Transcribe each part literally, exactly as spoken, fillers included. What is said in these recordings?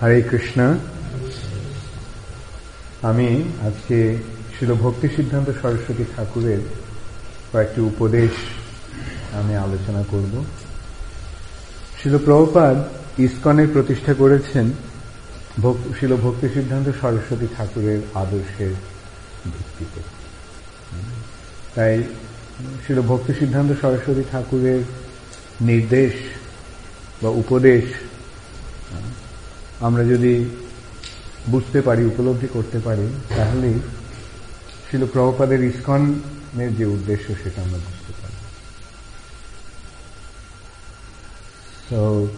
হরে কৃষ্ণ। আমি আজকে শ্রীল ভক্তি সিদ্ধান্ত সরস্বতী ঠাকুরের কয়েকটি উপদেশ আমি আলোচনা করব। শ্রীল প্রভুপাদ ইসকনের প্রতিষ্ঠা করেছেন শ্রীল ভক্তি সিদ্ধান্ত সরস্বতী ঠাকুরের আদর্শের ভিত্তিতে। তাই শ্রীল ভক্তি সিদ্ধান্ত সরস্বতী ঠাকুরের নির্দেশ বা উপদেশ আমরা যদি বুঝতে পারি, উপলব্ধি করতে পারি, তাহলেই শ্রীল প্রভুপাদের ইসকনের যে উদ্দেশ্য সেটা আমরা বুঝতে পারি। So,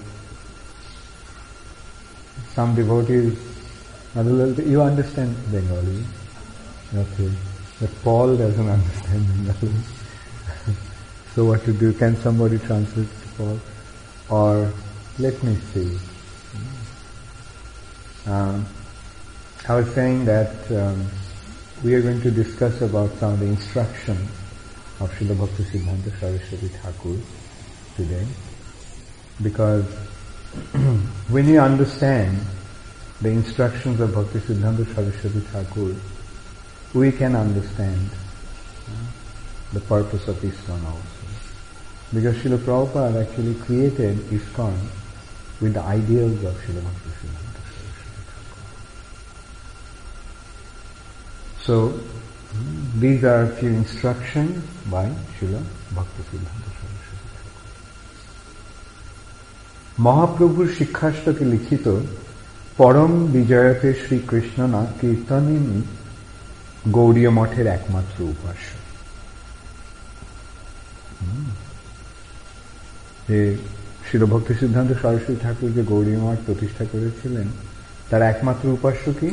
some devotees, you understand Bengali? Okay. But Paul doesn't understand Bengali. So what to do? Can somebody translate to Paul? Or let me see. Um, I was saying that um, we are going to discuss about some of the instruction of Srila Bhaktisiddhanta Saraswati Thakur today, because when you understand the instructions of Bhaktisiddhanta Saraswati Thakur, we can understand uh, the purpose of ISKCON also. Because Srila Prabhupada actually created ISKCON with the ideals of Srila Bhaktisiddhanta Saraswati Thakur. So, these are a few instructions by Srila Bhaktisiddhanta Saraswati Thakur. Mahaprabhur Shikhashtake likhito Param Vijayate Shri Krishna na Kirtanini গৌড়ীয় মঠের একমাত্র উপাস্য। যে শ্রীল ভক্তি সিদ্ধান্ত সরস্বতী ঠাকুর যে গৌড়ীয় মঠ প্রতিষ্ঠা করেছিলেন, তার একমাত্র উপাস্য কি?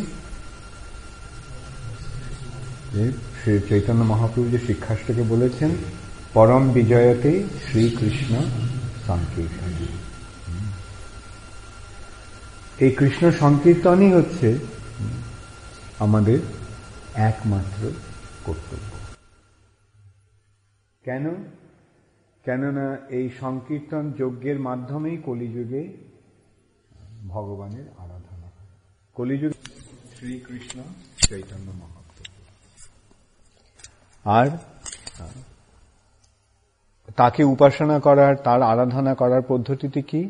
শ্রী চৈতন্য মহাপ্রভু যে শিক্ষাষ্টকে বলেছেন, পরম বিজয়তে শ্রীকৃষ্ণ সংকীর্তন। এই কৃষ্ণ সংকীর্তনই হচ্ছে আমাদের একমাত্র কর্তব্য। কেন? কেননা এই সংকীর্তন যজ্ঞের মাধ্যমেই কলিযুগে ভগবানের আরাধনা। কলিযুগে শ্রীকৃষ্ণ চৈতন্য মহাপ্রভু। আর তাকে উপাসনা করার, তার আরাধনা করার পদ্ধতিটি কি?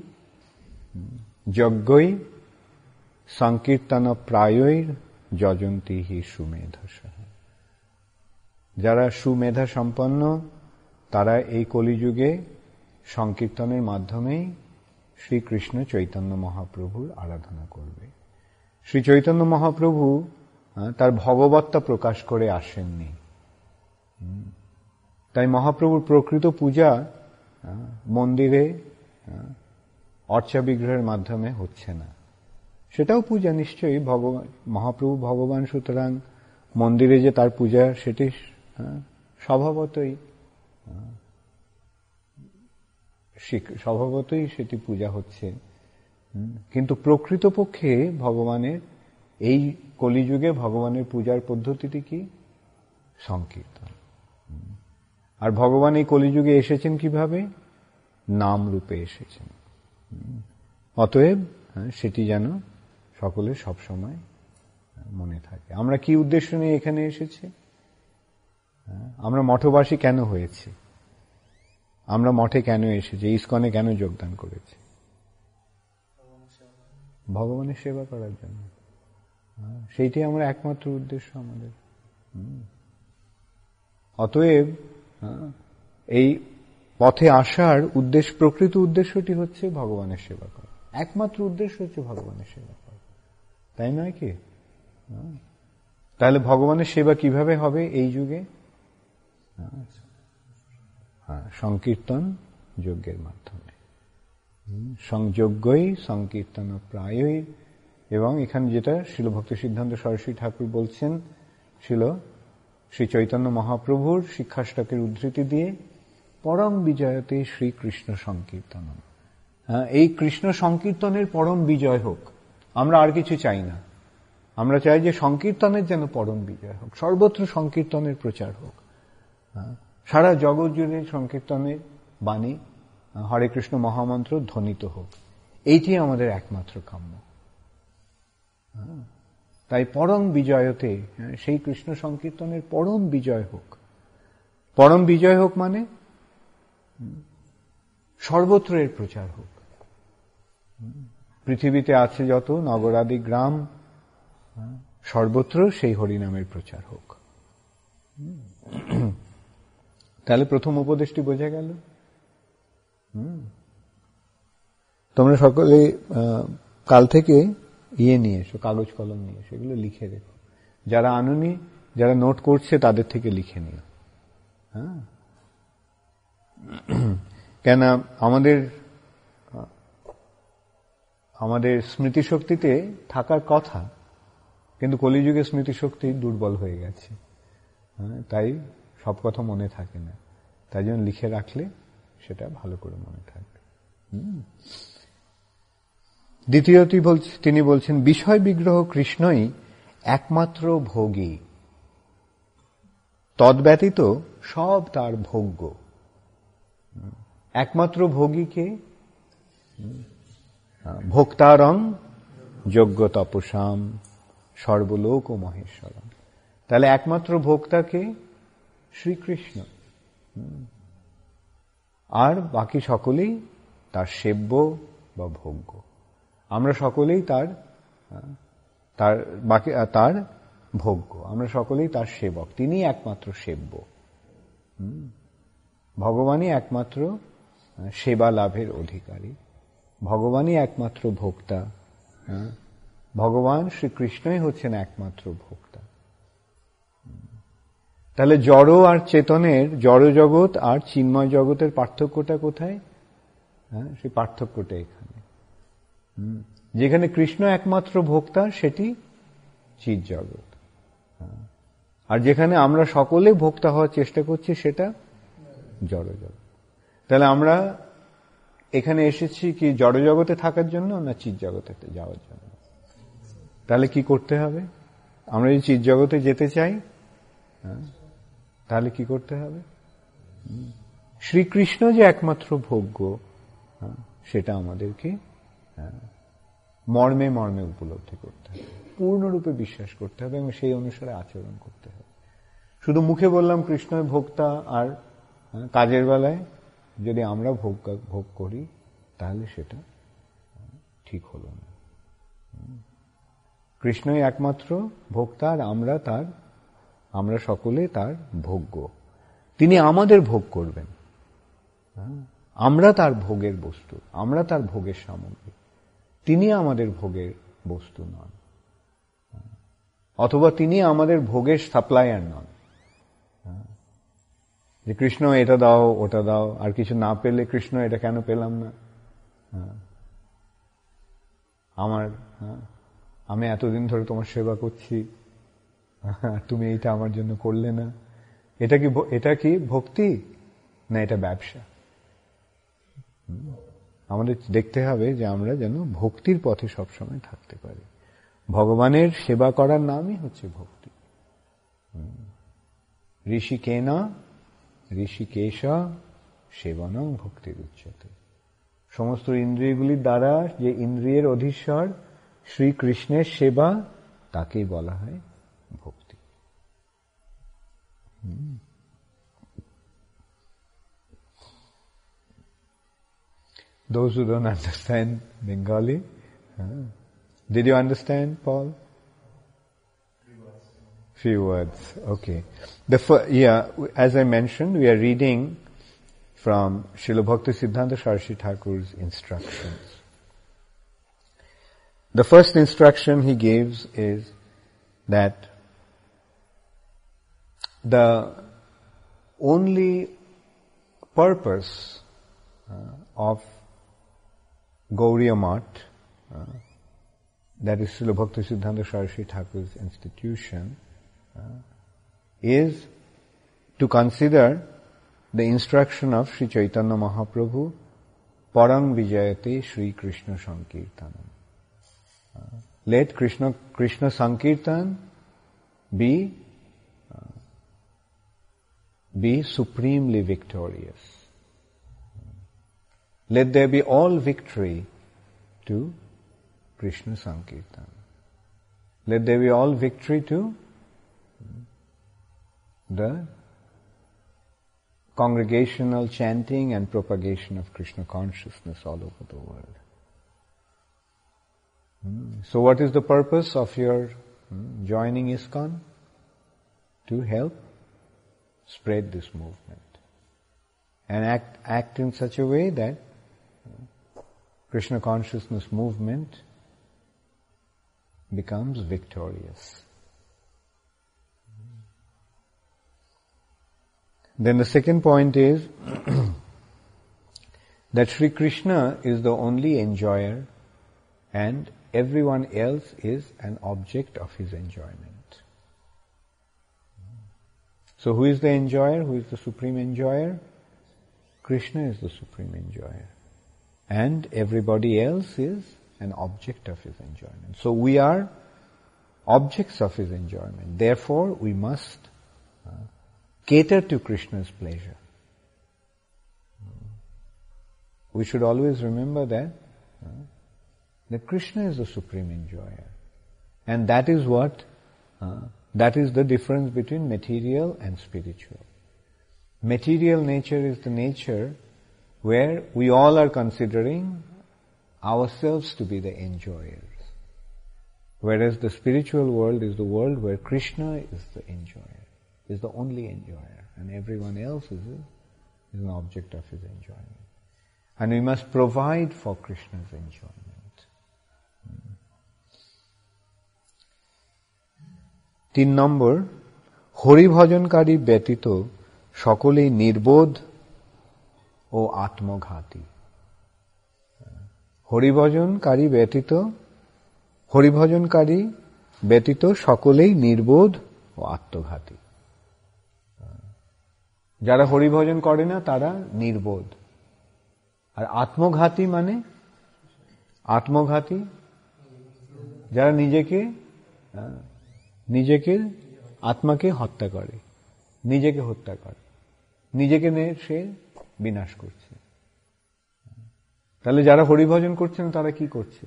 যজ্ঞই সংকীর্তন প্রায়ই যজন্তি হি সুমেধসঃ। যারা সুমেধা সম্পন্ন তারা এই কলিযুগে সংকীর্তনের মাধ্যমেই শ্রীকৃষ্ণ চৈতন্য মহাপ্রভুর আরাধনা করবে। শ্রী চৈতন্য মহাপ্রভু তার ভগবত্তা প্রকাশ করে আসেননি, তাই মহাপ্রভুর প্রকৃত পূজা মন্দিরে অর্চা বিগ্রহের মাধ্যমে হচ্ছে না। সেটাও পূজা নিশ্চয়ই, ভগবান মহাপ্রভু ভগবান, সুতরাং মন্দিরে যে তার পূজা সেটি স্বভাবতই স্বভাবতই সেটি পূজা হচ্ছে। কিন্তু প্রকৃতপক্ষে ভগবানের এই কলিযুগে ভগবানের পূজার পদ্ধতিটি কি? সংকীর্তন। আর ভগবান এই কলিযুগে এসেছেন কিভাবে? নাম রূপে এসেছেন। অতএব সেটি যেন সকলের সবসময় মনে থাকে। আমরা কি উদ্দেশ্য নিয়ে এখানে এসেছি? আমরা মঠবাসী কেন হয়েছি? আমরা মঠে কেন এসেছি? ইসকনে কেন যোগদান করেছি? ভগবানের সেবা করার জন্য। সেইটাই আমরা একমাত্র উদ্দেশ্য আমাদের। অতএব এই পথে আসার উদ্দেশ্য, প্রকৃত উদ্দেশ্যটি হচ্ছে ভগবানের সেবা করা। একমাত্র উদ্দেশ্য হচ্ছে ভগবানের সেবা করা, তাই নয় কি? তাহলে ভগবানের সেবা কিভাবে হবে এই যুগে? হ্যাঁ, সংকীর্তন যজ্ঞের মাধ্যমে। সংযজ্ঞই সংকীর্তন প্রায়ই। এবং এখানে যেটা শ্রীল ভক্তি সিদ্ধান্ত সরস্বতী ঠাকুর বলছেন, ছিল শ্রী চৈতন্য মহাপ্রভুর শিক্ষাষ্টকের উদ্ধৃতি দিয়ে, পরম বিজয়তে শ্রীকৃষ্ণ সংকীর্তন। হ্যাঁ, এই কৃষ্ণ সংকীর্তনের পরম বিজয় হোক। আমরা আর কিছু চাই না। আমরা চাই যে সংকীর্তনের যেন পরম বিজয় হোক, সর্বত্র সংকীর্তনের প্রচার হোক, সারা জগৎ জুড়ে সংকীর্তনের বাণী, হরে কৃষ্ণ মহামন্ত্র ধ্বনিত হোক। এইটি আমাদের একমাত্র কাম্য। তাই পরম বিজয়তে, সেই কৃষ্ণ সংকীর্তনের পরম বিজয় হোক। পরম বিজয় হোক মানে সর্বত্র এর প্রচার হোক। পৃথিবীতে আছে যত নগরাদি গ্রাম, সর্বত্র সেই হরিনামের প্রচার হোক। তাহলে প্রথম উপদেশটি বোঝা গেল। তোমরা সকলে কাল থেকে ইয়ে নিয়ে এসো, কাগজ কলম নিয়ে এসো, এগুলো লিখে রেখো। যারা আনুনি, যারা নোট করছে তাদের থেকে লিখে নিও। হ্যাঁ, কেন আমাদের আমাদের স্মৃতিশক্তিতে থাকার কথা, কিন্তু কলিযুগে স্মৃতিশক্তি দুর্বল হয়ে গেছে। হ্যাঁ, তাই সব কথা মনে থাকে না। তাই জন্য লিখে রাখলে সেটা ভালো করে মনে থাকবে। দ্বিতীয়টি তিনি বলছেন, বিষয় বিগ্রহ কৃষ্ণই একমাত্র ভোগী, তদ্ব্যতীত সব তার ভোগ্য। একমাত্র ভোগীকে ভোক্তারং যোগ্য তপসাম সর্বলোক ও মহেশ্বরম। তাহলে একমাত্র ভোক্তাকে শ্রীকৃষ্ণ, আর বাকি সকলেই তার সেব্য বা ভোগ্য। আমরা সকলেই তার তার বাকি তার ভোগ্য, আমরা সকলেই তার সেবক। তিনি একমাত্র সেব্য। ভগবানই একমাত্র সেবা লাভের অধিকারী, ভগবানই একমাত্র ভোক্তা। ভগবান শ্রীকৃষ্ণই হচ্ছেন একমাত্র ভোক্তা। তাহলে জড় আর চেতনের, জড় জগৎ আর চিন্ময় জগতের পার্থক্যটা কোথায়? হ্যাঁ, সেই পার্থক্যটা এখানে। যেখানে কৃষ্ণ একমাত্র ভোক্তা সেটি চিৎ জগৎ, আর যেখানে আমরা সকলে ভোক্তা হওয়ার চেষ্টা করছি সেটা জড় জগৎ। তাহলে আমরা এখানে এসেছি কি জড় জগতে থাকার জন্য না চিৎ জগতে যাওয়ার জন্য? তাহলে কি করতে হবে? আমরা যদি চিৎ জগতে যেতে চাই, তাহলে কি করতে হবে? শ্রীকৃষ্ণ যে একমাত্র ভোগ্য সেটা আমাদেরকে মর্মে মর্মে উপলব্ধি করতে হবে, পূর্ণরূপে বিশ্বাস করতে হবে এবং সেই অনুসারে আচরণ করতে হবে। শুধু মুখে বললাম কৃষ্ণ ভোক্তা, আর কাজের বেলায় যদি আমরা ভোগ ভোগ করি তাহলে সেটা ঠিক হলো না। কৃষ্ণই একমাত্র ভোক্তা, আর আমরা তার আমরা সকলে তার ভোগ্য। তিনি আমাদের ভোগ করবেন, আমরা তার ভোগের বস্তু, আমরা তার ভোগের সামগ্রী। তিনি আমাদের ভোগের বস্তু নন, অথবা তিনি আমাদের ভোগের সাপ্লায়ার নন। যে কৃষ্ণ এটা দাও ওটা দাও, আর কিছু না পেলে কৃষ্ণ এটা কেন পেলাম না, আমার আমি এতদিন ধরে তোমার সেবা করছি, তুমি এইটা আমার জন্য করলে না। এটা কি এটা কি ভক্তি না এটা ব্যবসা? আমাদের দেখতে হবে যে আমরা যেন ভক্তির পথে সবসময় থাকতে পারি। ভগবানের সেবা করার নামই হচ্ছে ভক্তি। ঋষিকেনা ঋষিকেশা সেবনং ভক্তির উচ্চতে। সমস্ত ইন্দ্রিয়গুলির দ্বারা যে ইন্দ্রিয়ের অধীশ্বর শ্রীকৃষ্ণের সেবা, তাকেই বলা হয় ভক্তি। Those who don't understand Bengali, huh? Did you understand, Paul? Few words. Okay. The fir- yeah, as I mentioned, we are reading from Srila Bhaktisiddhanta Saraswati Thakur's instructions. The first instruction he gives is that the only purpose uh, of Gauriya Math, uh, that is Srila Bhaktisiddhanta Saraswati Thakur's institution, uh, is to consider the instruction of Sri Chaitanya Mahaprabhu, Parang Vijayate Sri Krishna Sankirtanam. Uh, let Krishna Krishna Sankirtan be uh, be supremely victorious. Let there be all victory to Krishna Sankirtan. Let there be all victory to the congregational chanting and propagation of Krishna consciousness all over the world. So what is the purpose of your joining ISKCON? To help spread this movement and act, act in such a way that Krishna consciousness movement becomes victorious. Then the second point is that Sri Krishna is the only enjoyer and everyone else is an object of his enjoyment. So who is the enjoyer? Who is the supreme enjoyer? Krishna is the supreme enjoyer. And everybody else is an object of his enjoyment. So we are objects of his enjoyment. Therefore, we must uh, cater to Krishna's pleasure. We should always remember that uh, that Krishna is the supreme enjoyer. And that is what, uh, that is the difference between material and spiritual. Material nature is the nature where we all are considering ourselves to be the enjoyers. Whereas the spiritual world is the world where Krishna is the enjoyer, is the only enjoyer, and everyone else is, a, is an object of his enjoyment. And we must provide for Krishna's enjoyment. তিন নম্বর, হরিভজনকারী ব্যতীত সকলেই নির্বোধ ও আত্মঘাতী। হরিভজনকারী ব্যতীত হরিভজনকারী ব্যতীত সকলেই নির্বোধ ও আত্মঘাতী। যারা হরিভজন করে না তারা নির্বোধ। আর আত্মঘাতী মানে আত্মঘাতী যারা নিজেকে নিজেকে আত্মাকে হত্যা করে, নিজেকে হত্যা করে, নিজেকে নিয়ে সে বিনাশ করছে। তাহলে যারা হরিভজন করছে না তারা কি করছে?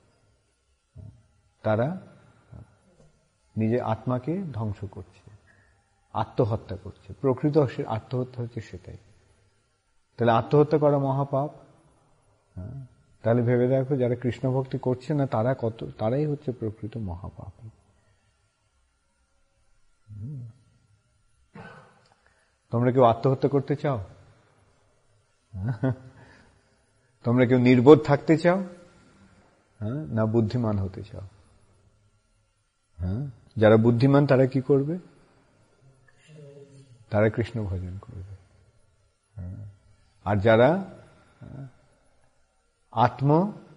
তারা নিজে আত্মাকে ধ্বংস করছে, আত্মহত্যা করছে। প্রকৃত আত্মহত্যা হচ্ছে সেটাই। তাহলে আত্মহত্যা করা মহাপাপ। তাহলে ভেবে দেখো যারা কৃষ্ণ ভক্তি করছে না তারা কত, তারাই হচ্ছে প্রকৃত মহাপাপ। তোমরা কেউ আত্মহত্যা করতে চাও? তোমরা কেউ নির্বোধ থাকতে চাও? হ্যাঁ, না বুদ্ধিমান হতে চাও? হ্যাঁ, যারা বুদ্ধিমান তারা কি করবে? তারা কৃষ্ণ ভজন করবে। আর যারা আত্ম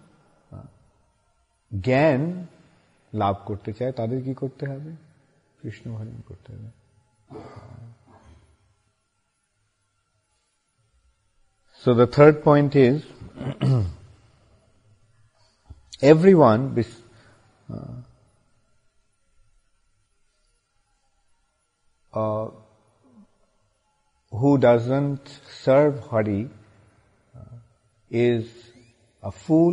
জ্ঞান লাভ করতে চায় তাদের কি করতে হবে? কৃষ্ণ ভজন করতে হবে। So the third point is everyone uh, uh, who doesn't serve Hari uh, is a fool,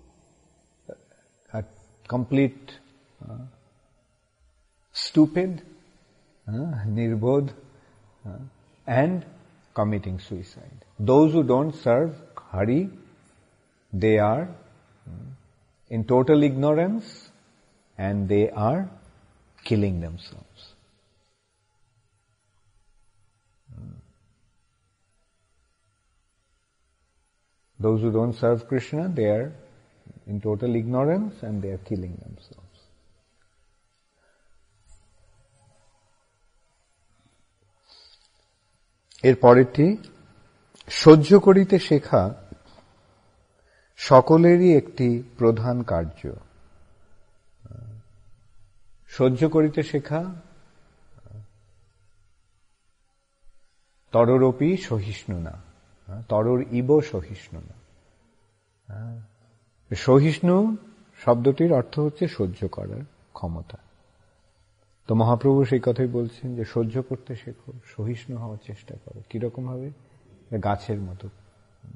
a complete uh, stupid, uh, nirbodh, uh, and committing suicide. Those who don't serve Hari, they are in total ignorance and they are killing themselves. Those who don't serve Krishna, they are in total ignorance and they are killing themselves. এর পরেরটি, সহ্য করিতে শেখা সকলেরই একটি প্রধান কার্য। সহ্য করিতে শেখা তররপি সহিষ্ণু না, তরর ইব সহিষ্ণু না। সহিষ্ণু শব্দটির অর্থ হচ্ছে সহ্য করার ক্ষমতা। তো মহাপ্রভু সেই কথাই বলছেন যে সহ্য করতে শেখো, সহিষ্ণু হওয়ার চেষ্টা করো। কিরকম ভাবে? গাছের মতো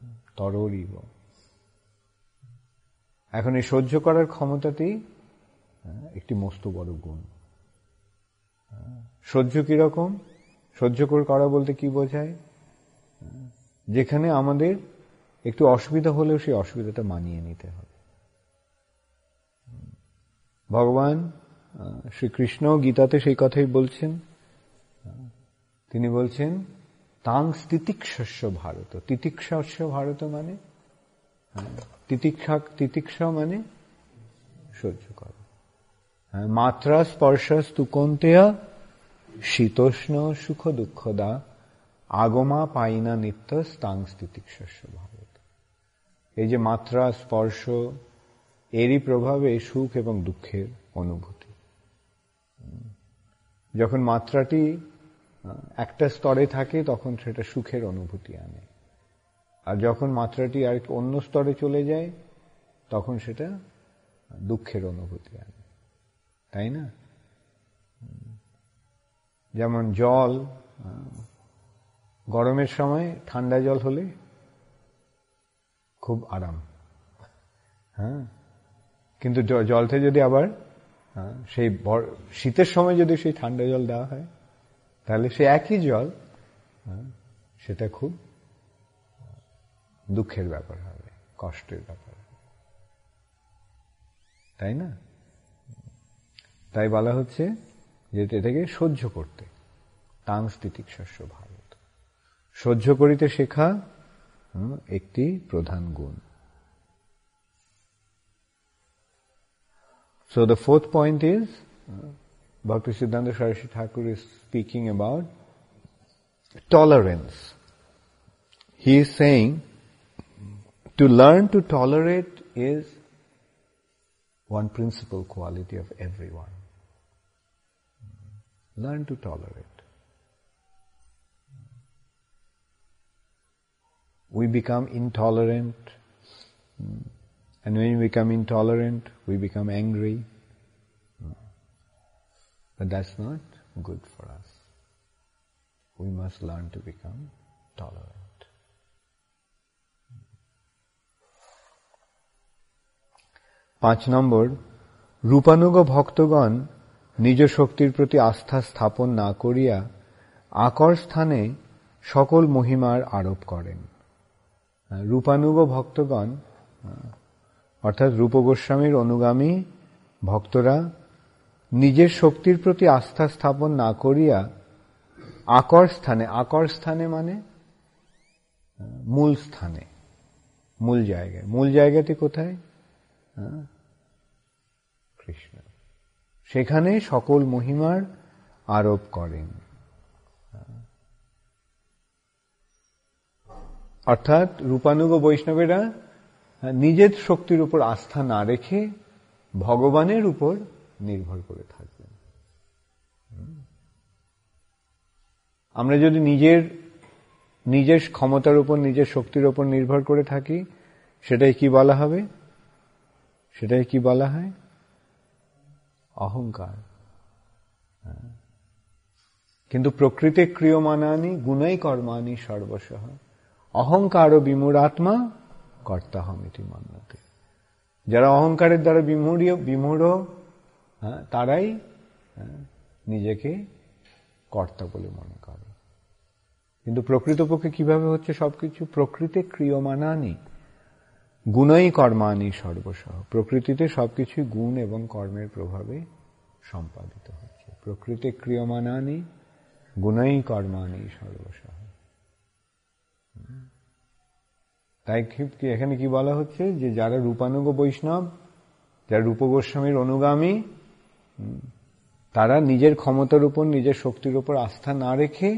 তররিব। এখন এই সহ্য করার ক্ষমতাটি একটি মস্ত বড় গুণ। সহ্য কিরকম? সহ্য করা বলতে কি বোঝায়? যেখানে আমাদের একটু অসুবিধা হলেও সেই অসুবিধাটা মানিয়ে নিতে হবে। ভগবান শ্রীকৃষ্ণ গীতাতে সেই কথাই বলছেন। তিনি বলছেন তাং তিতিক্ষস্য ভারত। তিতিক্ষস্য ভারত মানে তিতিক্ষা, তিতিক্ষা মানে সহ্য করা। মাত্রা স্পর্শস্তু কৌন্তেয় শীতোষ্ণ সুখ দুঃখদা আগমা পাইনা নিত্য স্তাং তিতিক্ষস্য ভারত। এই যে মাত্রা স্পর্শ, এরই প্রভাবে সুখ এবং দুঃখের অনুভূতি। যখন মাত্রাটি একটা স্তরে থাকে তখন সেটা সুখের অনুভূতি আনে, আর যখন মাত্রাটি আর অন্য স্তরে চলে যায় তখন সেটা দুঃখের অনুভূতি আনে, তাই না? যেমন জল, গরমের সময় ঠান্ডা জল হলে খুব আরাম, হ্যাঁ, কিন্তু জলটা যদি আবার সেই শীতের সময় যদি সেই ঠান্ডা জল দেওয়া হয় তাহলে সে একই জল সেটা খুব দুঃখের ব্যাপার হবে, কষ্টের ব্যাপার, তাই না? তাই বলা হচ্ছে যে এটাকে সহ্য করতে, তাং তিতিক্ষস্য ভারত। সহ্য করিতে শেখা একটি প্রধান গুণ। So the fourth point is, uh, Bhaktisiddhanta Saraswati Thakur is speaking about tolerance. He is saying to learn to tolerate is one principal quality of everyone. Learn to tolerate. We become intolerant. And when we become intolerant, we become angry. But that's not good for us. We must learn to become tolerant. পাঁচ নম্বর, রূপানুগ ভক্তগণ নিজ শক্তির প্রতি আস্থা স্থাপন না করিয়া আকর স্থানে সকল মহিমার আরোপ করেন। রূপানুগ ভক্তগণ অর্থাৎ রূপ গোস্বামীর অনুগামী ভক্তরা নিজের শক্তির প্রতি আস্থা স্থাপন না করিয়া আকর স্থানে, আকর স্থানে মানে মূল স্থানে, মূল জায়গায়। মূল জায়গাতে কোথায়? কৃষ্ণ। সেখানে সকল মহিমার আরোপ করেন। অর্থাৎ রূপানুগ বৈষ্ণবেরা নিজের শক্তির উপর আস্থা না রেখে ভগবানের উপর নির্ভর করে থাকবেন। আমরা যদি নিজের নিজের ক্ষমতার উপর, নিজের শক্তির উপর নির্ভর করে থাকি, সেটাই কি বলা হবে? সেটাই কি বলা হয়? অহংকার। কিন্তু প্রকৃতে ক্রিয়মানানি গুণাই কর্মাণি সর্বশঃ অহংকার ও বিমূঢ়াত্মা কর্তাহমিতি মান্যতে। যারা অহংকারের দ্বারা বিমূঢ় বিমূঢ় তারাই নিজেকে কর্তা বলে মনে করে। কিন্তু প্রকৃতপক্ষে কিভাবে হচ্ছে সবকিছু? প্রকৃতি ক্রিয়মানানি গুণাই কর্মাণি সর্বশঃ। প্রকৃতিতে সবকিছু গুণ এবং কর্মের প্রভাবে সম্পাদিত হচ্ছে। প্রকৃতি ক্রিয়মানানি গুণাই কর্মাণি সর্বশঃ। তাই এখানে কি বলা হচ্ছে? যে যারা রূপানুগ বৈষ্ণব, যারা রূপ গোস্বামীর অনুগামী, তারা নিজের ক্ষমতার উপর, নিজের শক্তির উপর আস্থা না রেখে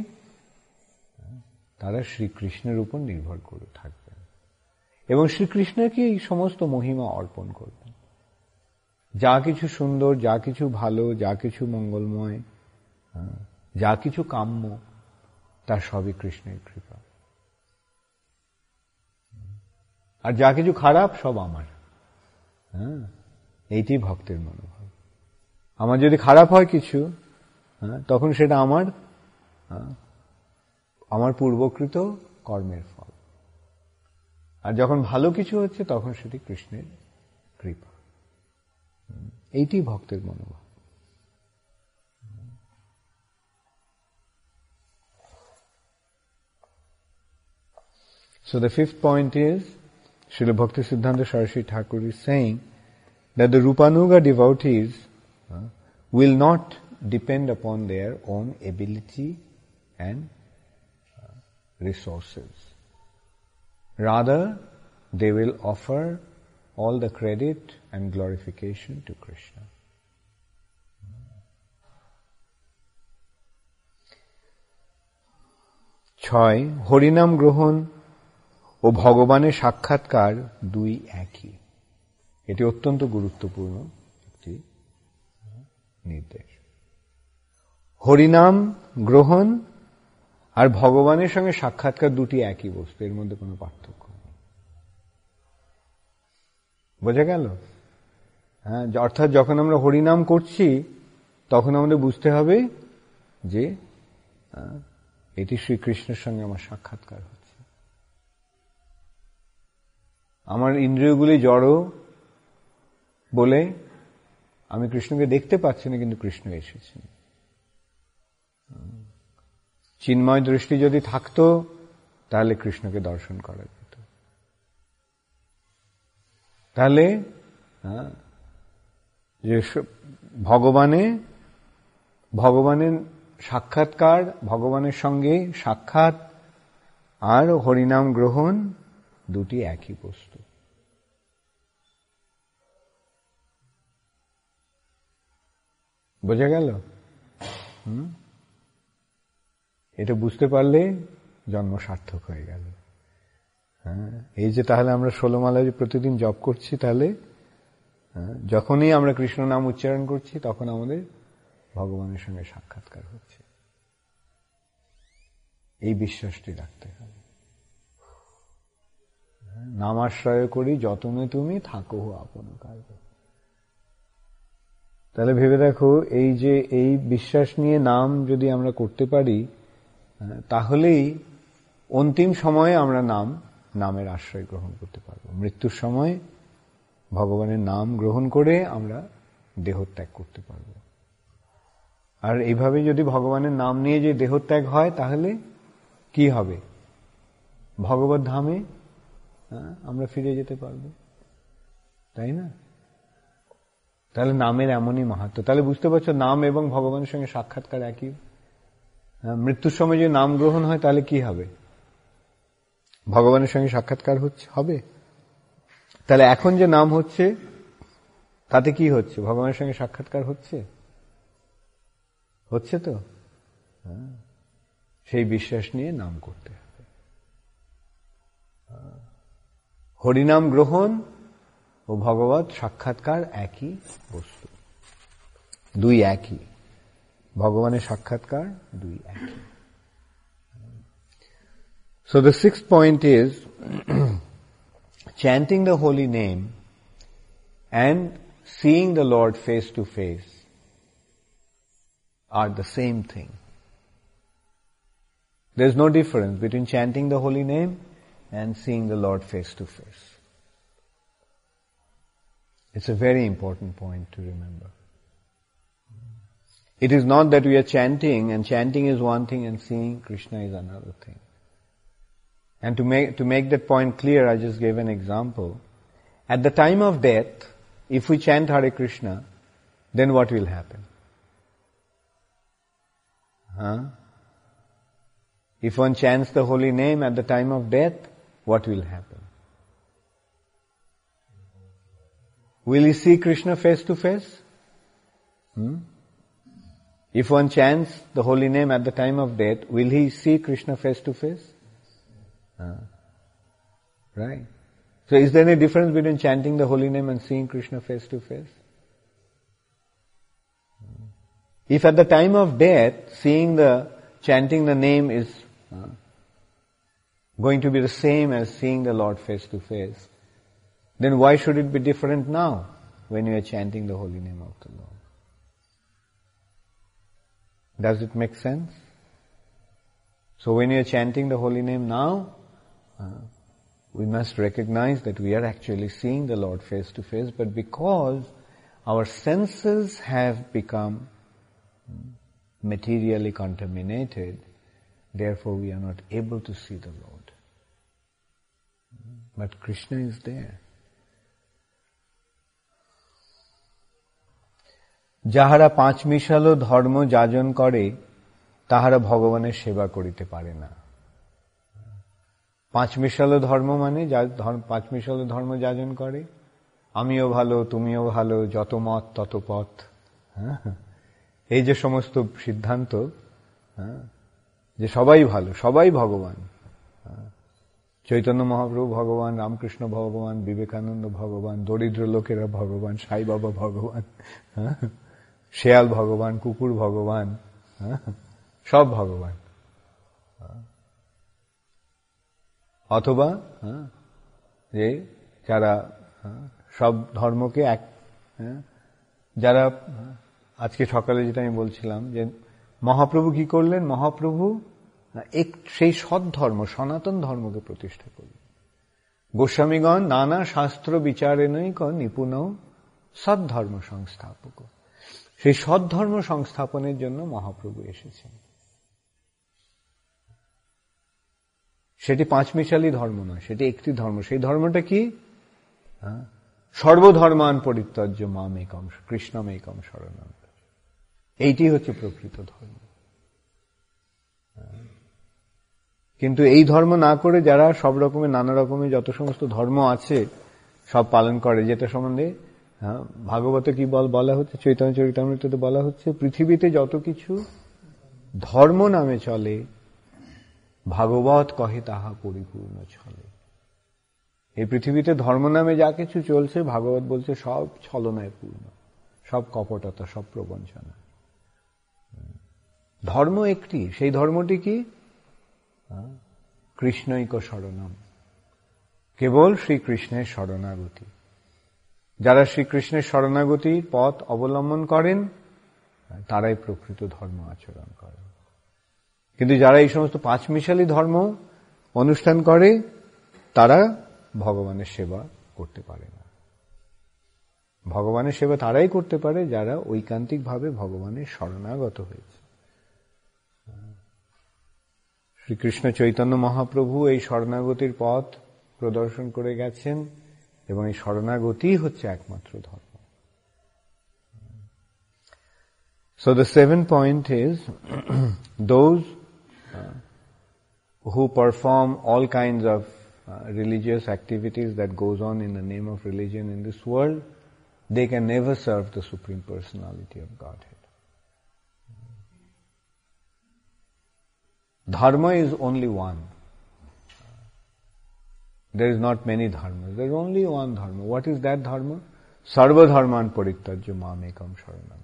তারা শ্রীকৃষ্ণের উপর নির্ভর করে থাকবেন এবং শ্রীকৃষ্ণকে এই সমস্ত মহিমা অর্পণ করবেন। যা কিছু সুন্দর, যা কিছু ভালো, যা কিছু মঙ্গলময়, যা কিছু কাম্য, তা সবই কৃষ্ণের কৃপা। আর যা কিছু খারাপ সব আমার। হ্যাঁ, এইটি ভক্তের মনোভাব। আমার যদি খারাপ হয় কিছু, তখন সেটা আমার আমার পূর্বকৃত কর্মের ফল। আর যখন ভালো কিছু হচ্ছে তখন সেটি কৃষ্ণের কৃপা। এইটি ভক্তের মনোভাব। So the fifth point is, Srila Bhaktisiddhanta Saraswati Thakur is saying that the Rupanuga devotees uh, will not depend upon their own ability and uh, resources. Rather, they will offer all the credit and glorification to Krishna. ছয়, হরিনাম গ্রহণ ও ভগবানের সাক্ষাৎকার দুই একই। এটি অত্যন্ত গুরুত্বপূর্ণ একটি নির্দেশ। হরিনাম গ্রহণ আর ভগবানের সঙ্গে সাক্ষাৎকার দুটি একই বস্তু, এর মধ্যে কোনো পার্থক্য নেই। বোঝা গেল? হ্যাঁ, অর্থাৎ যখন আমরা হরিনাম করছি তখন আমাদের বুঝতে হবে যে এটি শ্রীকৃষ্ণের সঙ্গে আমার সাক্ষাৎকার হচ্ছে। আমার ইন্দ্রিয়গুলি জড়ো বলে আমি কৃষ্ণকে দেখতে পাচ্ছি না, কিন্তু কৃষ্ণ এসেছেন। চিন্ময় দৃষ্টি যদি থাকতো তাহলে কৃষ্ণকে দর্শন করা যেত। তাহলে যে ভগবানে ভগবানের সাক্ষাৎকার, ভগবানের সঙ্গে সাক্ষাৎ আর হরিনাম গ্রহণ দুটি একই বস্তু। বোঝা গেল? হুম, এটা বুঝতে পারলে জন্ম সার্থক হয়ে গেল। হ্যাঁ, এই যে তাহলে আমরা ষোলমালা যে প্রতিদিন জপ করছি, তাহলে যখনই আমরা কৃষ্ণ নাম উচ্চারণ করছি তখন আমাদের ভগবানের সঙ্গে সাক্ষাৎকার হচ্ছে, এই বিশ্বাসটি রাখতে হবে। নামাশ্রয় করি যতনে তুমি থাকো আপন কার্যে। তাহলে ভেবে দেখো, এই যে এই বিশ্বাস নিয়ে নাম যদি আমরা করতে পারি, তাহলেই অন্তিম সময়ে আমরা নাম নামের আশ্রয় গ্রহণ করতে পারবো। মৃত্যুর সময় ভগবানের নাম গ্রহণ করে আমরা দেহত্যাগ করতে পারবো। আর এইভাবে যদি ভগবানের নাম নিয়ে যে দেহত্যাগ হয়, তাহলে কি হবে? ভগবত ধামে আমরা ফিরে যেতে পারবো, তাই না? তাহলে নামের এমনই মাহাত্ম্য। তাহলে বুঝতে পারছো, নাম এবং ভগবানের সঙ্গে সাক্ষাৎকার একই। মৃত্যুর সময় যদি নাম গ্রহণ হয় তাহলে কি হবে? ভগবানের সঙ্গে সাক্ষাৎকার হচ্ছে হবে। তাহলে এখন যে নাম হচ্ছে তাতে কি হচ্ছে? ভগবানের সঙ্গে সাক্ষাৎকার হচ্ছে হচ্ছে তো। সেই বিশ্বাস নিয়ে নাম করতে হবে। হরিনাম গ্রহণ ও ভগবত সাক্ষাৎকার একই বস্তু, দুই একই। ভগবানের সাক্ষাৎকার দুই একই। So the sixth point is chanting the holy name and seeing the Lord face to face are the same thing. There is no difference between chanting the holy name and seeing the Lord face to face. It's a very important point to remember. It is not that we are chanting, and chanting is one thing and seeing Krishna is another thing. And to make, to make that point clear, I just gave an example. At the time of death, if we chant Hare Krishna, then what will happen? Huh? If one chants the holy name at the time of death, what will happen? Will he see Krishna face to face? Hmm? If one chants the holy name at the time of death, will he see Krishna face to face? Uh, right? So is there any difference between chanting the holy name and seeing Krishna face to face? If at the time of death, seeing the, chanting the name is uh, going to be the same as seeing the Lord face to face, then why should it be different now when you are chanting the holy name of the Lord? Does it make sense? So when you are chanting the holy name now, uh, we must recognize that we are actually seeing the Lord face to face, but because our senses have become materially contaminated, therefore we are not able to see the Lord. But Krishna is there. যাহারা পাঁচ মিশালো ধর্ম যাজন করে তাহারা ভগবানের সেবা করিতে পারে না। পাঁচ মিশালো ধর্ম মানে পাঁচ মিশালো ধর্ম যাজন করে, আমিও ভালো, তুমিও ভালো, যত মত তত পথ, এই যে সমস্ত সিদ্ধান্ত, যে সবাই ভালো, সবাই ভগবান, চৈতন্য মহাপ্রভু ভগবান, রামকৃষ্ণ ভগবান, বিবেকানন্দ ভগবান, দরিদ্র লোকেরা ভগবান, সাই বাবা ভগবান, শেয়াল ভগবান, কুকুর ভগবান, সব ভগবান। অথবা যে যারা সব ধর্মকে এক, যারা আজকে সকালে যেটা আমি বলছিলাম যে মহাপ্রভু কি করলেন, মহাপ্রভু এক সেই সৎ ধর্ম, সনাতন ধর্মকে প্রতিষ্ঠা করলেন। গোস্বামীগণ নানা শাস্ত্র বিচারেনৈক নিপুণ সৎ ধর্ম সংস্থাপক, সেই সৎ ধর্ম সংস্থাপনের জন্য মহাপ্রভু এসেছেন। সেটি পাঁচমিশালী ধর্ম নয়, সেটি একটি ধর্ম। সেই ধর্মটা কি? সর্বধর্মান পরিত্যজ্য মাম একম কৃষ্ণম একম শরণম। এইটি হচ্ছে প্রকৃত ধর্ম। কিন্তু এই ধর্ম না করে যারা সব রকমের নানা রকমের যত সমস্ত ধর্ম আছে সব পালন করে, যেটা সম্বন্ধে ভাগবতে কি বল বলা হচ্ছে, চৈতন্য চরিতামৃততে বলা হচ্ছে, পৃথিবীতে যত কিছু ধর্ম নামে চলে ভাগবত কহে তাহা পরিপূর্ণ চলে। এই পৃথিবীতে ধর্ম নামে যা কিছু চলছে ভাগবত বলছে সব ছলনায় পূর্ণ, সব কপটতা, সব প্রবঞ্চনা। ধর্ম একটি, সেই ধর্মটি কি? কৃষ্ণৈক শরণম, কেবল শ্রীকৃষ্ণের শরণাগতি। যারা শ্রীকৃষ্ণের শরণাগতির পথ অবলম্বন করেন তারাই প্রকৃত ধর্ম আচরণ করেন। কিন্তু যারা এই সমস্ত পাঁচমিশালী ধর্ম অনুষ্ঠান করে তারা ভগবানের সেবা করতে পারে না। ভগবানের সেবা তারাই করতে পারে যারা ঐকান্তিকভাবে ভগবানের শরণাগত হয়েছে। শ্রীকৃষ্ণ চৈতন্য মহাপ্রভু এই শরণাগতির পথ প্রদর্শন করে গেছেন এবং এই শরণাগতি হচ্ছে একমাত্র ধর্ম। So the seventh point is those uh, who perform all kinds of uh, religious activities that goes on in the name of religion in this world, they can never serve the Supreme Personality of Godhead. Dharma is only one. There is not many dharmas. There is only one dharma. What is that dharma? Sarva dharman parityajya mam ekam sharanam.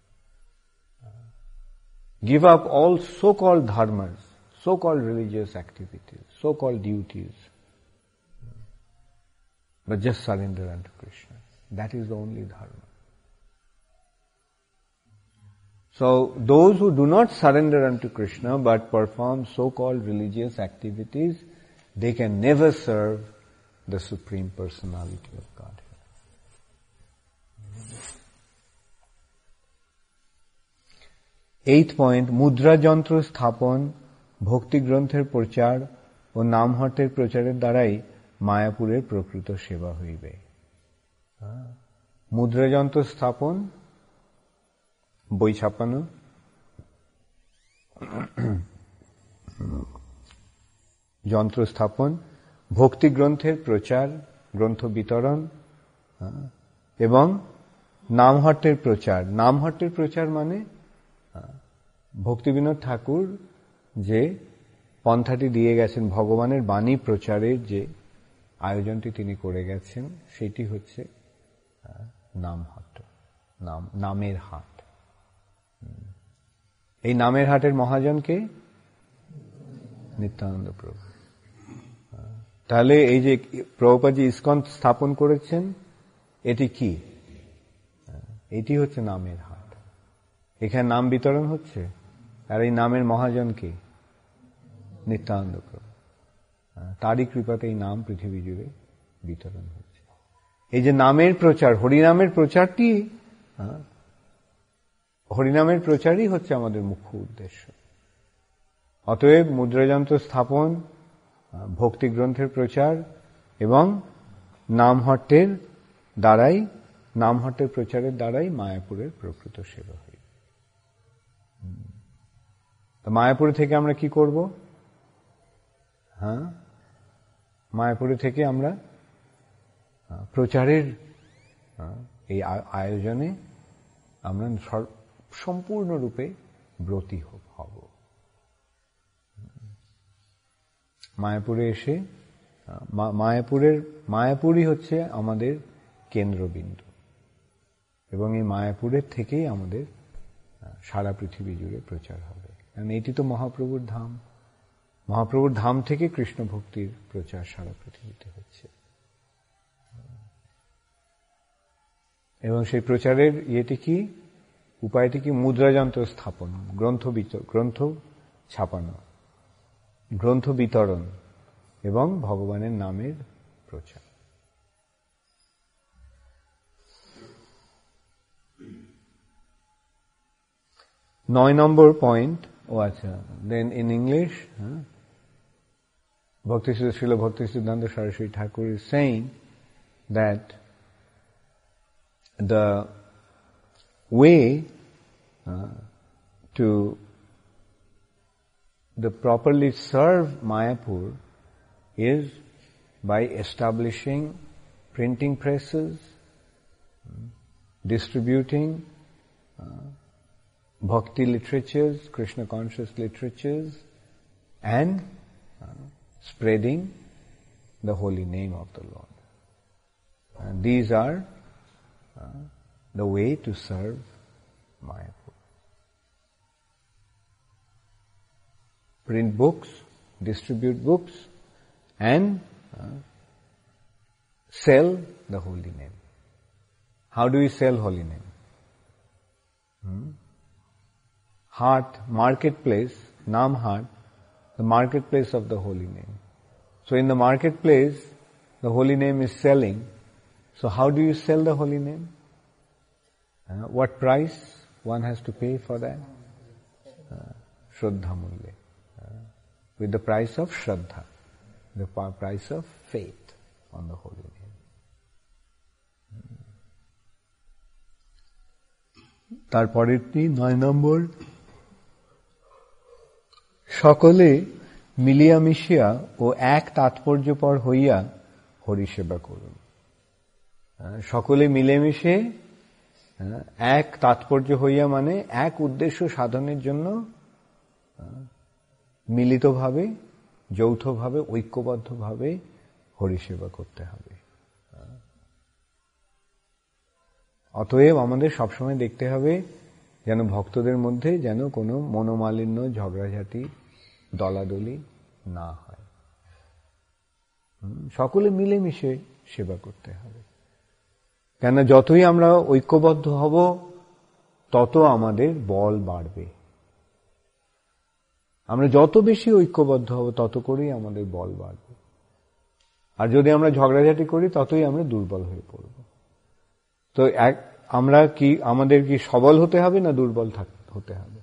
Give up all so-called dharmas, so-called religious activities, so-called duties, but just surrender unto Krishna. That is the only dharma. So those who do not surrender unto Krishna but perform so-called religious activities, they can never serve the Supreme Personality of Godhead. Eighth point, মুদ্রা যন্ত্র স্থাপন, ভক্তি গ্রন্থের প্রচার ও নামহট্টের প্রচারের দ্বারাই মায়াপুরের প্রকৃত সেবা হইবে। মুদ্রা যন্ত্র স্থাপন, বই ছাপানো, যন্ত্র স্থাপন, ভক্তি গ্রন্থের প্রচার, গ্রন্থ বিতরণ এবং নামহট্টের প্রচার। নামহট্টের প্রচার মানে ভক্তিবিনোদ ঠাকুর যে পন্থাটি দিয়ে গেছেন, ভগবানের বাণী প্রচারের যে আয়োজনটি তিনি করে গেছেন, সেটি হচ্ছে নামহট্ট, নাম নামের হাট। এই নামের হাটের মহাজনকে নিত্যানন্দ প্রভু। তাহলে এই যে প্রভুপাদজি ইসকন স্থাপন করেছেন, এটি কি? এটি হচ্ছে নামের হাট। এখানে নাম বিতরণ হচ্ছে, আর এই নামের মহাজনকে নিত্যানন্দ প্রভু। তারই কৃপাতে এই নাম পৃথিবী জুড়ে বিতরণ হচ্ছে। এই যে নামের প্রচার, হরিনামের প্রচারটি হরিনামের প্রচারই হচ্ছে আমাদের মুখ্য উদ্দেশ্য। অতএব মুদ্রাযন্ত্র স্থাপন, ভক্তি গ্রন্থের প্রচার এবং নামহট্টের দ্বারাই নামহট্টের প্রচারের দ্বারাই মায়াপুরের প্রকৃত সেবা হয়। মায়াপুরে থেকে আমরা কি করব? হ্যাঁ, মায়াপুরে থেকে আমরা প্রচারের এই আয়োজনে আমরা সম্পূর্ণরূপে ব্রতী হব। মায়াপুরে এসে মায়াপুরের মায়াপুরই হচ্ছে আমাদের কেন্দ্রবিন্দু এবং এই মায়াপুরের থেকেই আমাদের সারা পৃথিবী জুড়ে প্রচার হবে। কারণ এটি তো মহাপ্রভুর ধাম। মহাপ্রভুর ধাম থেকে কৃষ্ণ ভক্তির প্রচার সারা পৃথিবীতে হচ্ছে এবং সেই প্রচারের ইয়েটি কি, উপায়টি কি? মুদ্রাযন্ত্র স্থাপন, গ্রন্থ গ্রন্থ ছাপানো, গ্রন্থ বিতরণ এবং ভগবানের নামের প্রচার। নয় নম্বর পয়েন্ট। ও আচ্ছা, then in English, Bhakti Srila Bhakti Siddhanta Saraswati Thakur is saying that the way uh, to the properly serve Mayapur is by establishing printing presses, distributing uh, bhakti literatures, Krishna conscious literatures, and uh, spreading the holy name of the Lord. And these are uh, the way to serve Mayapur. Print books, distribute books, and uh, sell the holy name. How do we sell holy name? Hmm? Heart, marketplace, Nam Heart, the marketplace of the holy name. So in the marketplace, the holy name is selling. So how do you sell the holy name? Uh, what price one has to pay for that? Uh, Shraddha Mulya. Uh, with the price of Shraddha, the price of faith on the holy name. তারপরেরটি নয় নম্বর, সকলে মিলিয়া মিশিয়া ও এক তাৎপর্যপর হইয়া হরিসেবা করুন। সকলে মিলেমিশে এক তাৎপর্য হইয়া মানে এক উদ্দেশ্য সাধনের জন্য মিলিতভাবে, যৌথভাবে, ঐক্যবদ্ধভাবে হরিসেবা করতে হবে। অতএব আমাদের সবসময় দেখতে হবে যেন ভক্তদের মধ্যে যেন কোনো মনোমালিন্য, ঝগড়াঝাটি, দলাদলি না হয়। সকলে মিলেমিশে সেবা করতে হবে। কেন যতই আমরা ঐক্যবদ্ধ হব তত আমাদের বল বাড়বে। আমরা যত বেশি ঐক্যবদ্ধ হব তত করেই আমাদের বল বাড়বে। আর যদি আমরা ঝগড়াঝাটি করি ততই আমরা দুর্বল হয়ে পড়ব। তো এক আমরা কি আমাদের কি সবল হতে হবে না দুর্বল হতে হবে?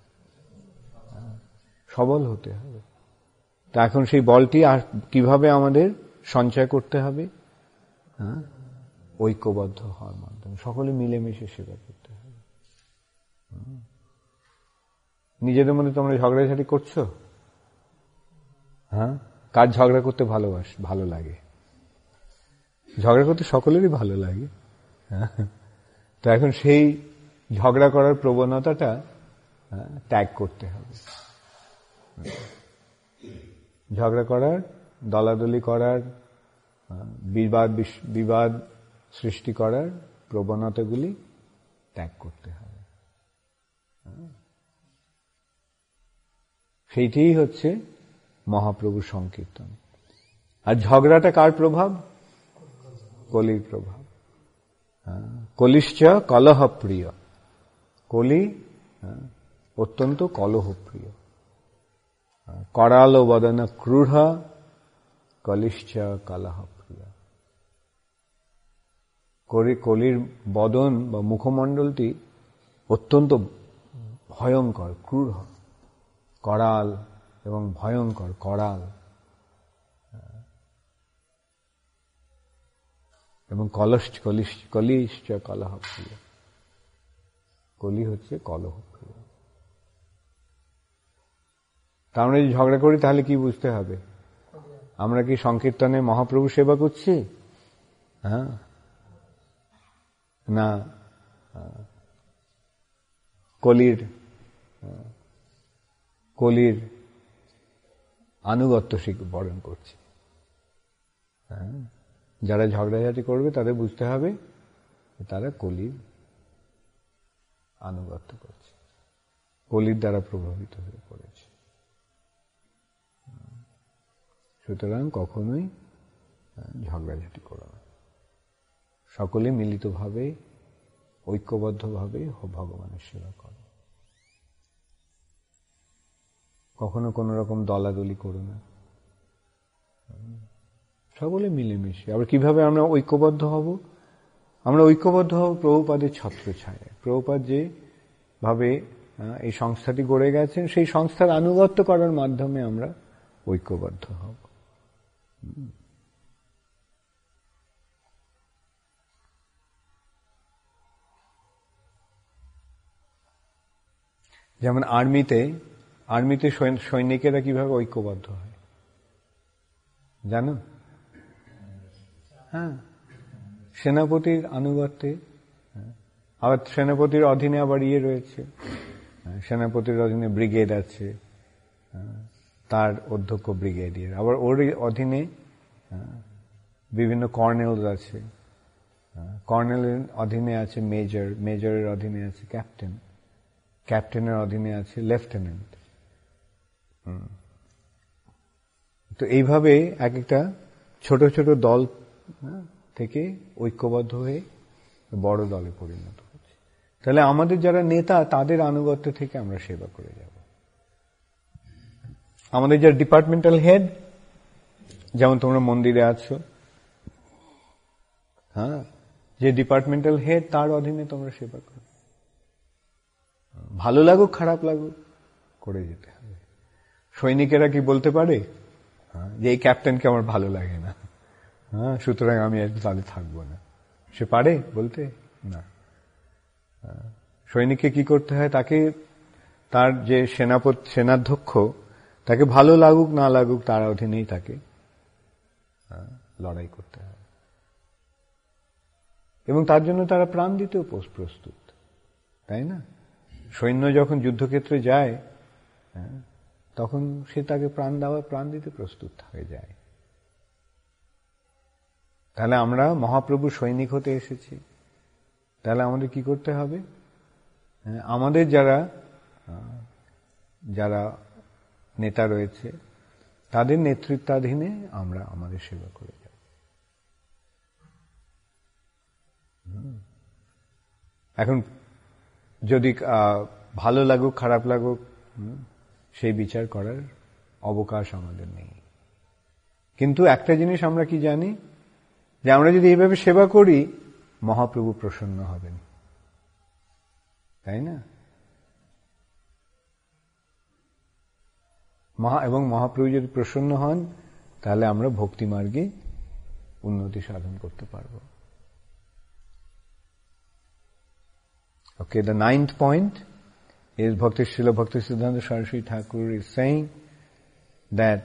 সবল হতে হবে। তা এখন সেই বলটি আর কিভাবে আমাদের সঞ্চয় করতে হবে? হ্যাঁ, ঐক্যবদ্ধ হওয়ার মাধ্যমে সকলে মিলেমিশে সেবা করতে হবে। নিজেদের মধ্যে তোমরা ঝগড়াঝাটি করছো? হ্যাঁ, কার ঝগড়া করতে ভালোবাস ভালো লাগে? ঝগড়া করতে সকলেরই ভালো লাগে। হ্যাঁ, তো এখন সেই ঝগড়া করার প্রবণতাটা ত্যাগ করতে হবে। ঝগড়া করার, দলাদলি করার, বিবাদ বিবাদ সৃষ্টি করার প্রবণতাগুলি ত্যাগ করতে হবে। সেইটিই হচ্ছে মহাপ্রভুর সংকীর্তন। আর ঝগড়াটা কার প্রভাব? কলির প্রভাব। কলিশ্চ কলহ প্রিয়। কলি অত্যন্ত কলহ প্রিয়। করাল বদন ক্রূঢ় কলিশ্চ কলহ প্রিয়। কলির বদন বা মুখমণ্ডলটি অত্যন্ত ভয়ঙ্কর, ক্রূর, করাল এবং ভয়ঙ্কর করাল, এবং কলশ কলিশ কলিশ কলহ প্রিয়, কলি হচ্ছে কলহ প্রিয়। তা আমরা যদি ঝগড়া করি তাহলে কি বুঝতে হবে? আমরা কি সংকীর্তনে মহাপ্রভু সেবা করছি? হ্যাঁ না, কলির কলির আনুগত্য বরণ করছি। হ্যাঁ, যারা ঝগড়াঝাটি করবে তাদের বুঝতে হবে তারা কলির আনুগত্য করছে, কলির দ্বারা প্রভাবিত হয়ে পড়েছে। সুতরাং কখনোই ঝগড়াঝাটি করো না, সকলে মিলিতভাবে ঐক্যবদ্ধভাবে ভগবানের সেবা করো। কখনো কোনো রকম দলাদলি করো না, সকলে মিলেমিশে। আবার কিভাবে আমরা ঐক্যবদ্ধ হব? আমরা ঐক্যবদ্ধ হব প্রভুপাদের ছত্রছায়ায়। প্রভুপাদ যে ভাবে এই সংস্থাটি গড়ে গেছেন, সেই সংস্থার আনুগত্য করার মাধ্যমে আমরা ঐক্যবদ্ধ হব। যেমন আর্মিতে আর্মিতে সৈনিকেরা কিভাবে ঐক্যবদ্ধ হয় জানো? হ্যাঁ, সেনাপতির আনুগত্যে। আবার সেনাপতির অধীনে আবার ইয়ে রয়েছে, সেনাপতির অধীনে ব্রিগেড আছে, তার অধ্যক্ষ ব্রিগেডিয়ার। আবার ওর অধীনে বিভিন্ন কর্নেলস আছে, কর্নেলের অধীনে আছে মেজর, মেজরের অধীনে আছে ক্যাপ্টেন, ক্যাপ্টেনের অধীনে আছে লেফটেন্যান্ট। তো এইভাবে এক একটা ছোট ছোট দল থেকে ঐক্যবদ্ধ হয়ে বড় দলে পরিণত হচ্ছে। তাহলে আমাদের যারা নেতা তাদের আনুগত্য থেকে আমরা সেবা করে যাব। আমাদের যারা ডিপার্টমেন্টাল হেড, যেমন তোমরা মন্দিরে আছো, হ্যাঁ, যে ডিপার্টমেন্টাল হেড তার অধীনে তোমরা সেবা করো। ভালো লাগুক খারাপ লাগুক করে যেতে হবে। সৈনিকেরা কি বলতে পারে যে এই ক্যাপ্টেনকে আমার ভালো লাগে না, হ্যাঁ, সুতরাং আমি তাহলে থাকবো না? সে পারে বলতে? না। সৈনিককে কি করতে হয়? তাকে তার যে সেনাপতি সেনাধ্যক্ষ তাকে ভালো লাগুক না লাগুক তার অধীনেই তাকে লড়াই করতে হয়, এবং তার জন্য তারা প্রাণ দিতেও প্রস্তুত, তাই না? সৈন্য যখন যুদ্ধক্ষেত্রে যায় তখন সে তাকে প্রাণ দেওয়া প্রাণ দিতে প্রস্তুত হয়ে যায়। তাহলে আমরা মহাপ্রভুর সৈনিক হতে এসেছি, তাহলে আমাদের কি করতে হবে? আমাদের যারা যারা নেতা রয়েছে তাদের নেতৃত্বাধীনে আমরা আমাদের সেবা করে যাব। এখন যদি ভালো লাগুক খারাপ লাগুক সেই বিচার করার অবকাশ আমাদের নেই। কিন্তু একটা জিনিস আমরা কি জানি, যে আমরা যদি এইভাবে সেবা করি মহাপ্রভু প্রসন্ন হবেন, তাই না? মহা এবং মহাপ্রভু যদি প্রসন্ন হন তাহলে আমরা ভক্তি মার্গে উন্নতি সাধন করতে পারব। Okay, the ninth point is Bhakti Srila Bhakti Siddhanta Saraswati Thakur is saying that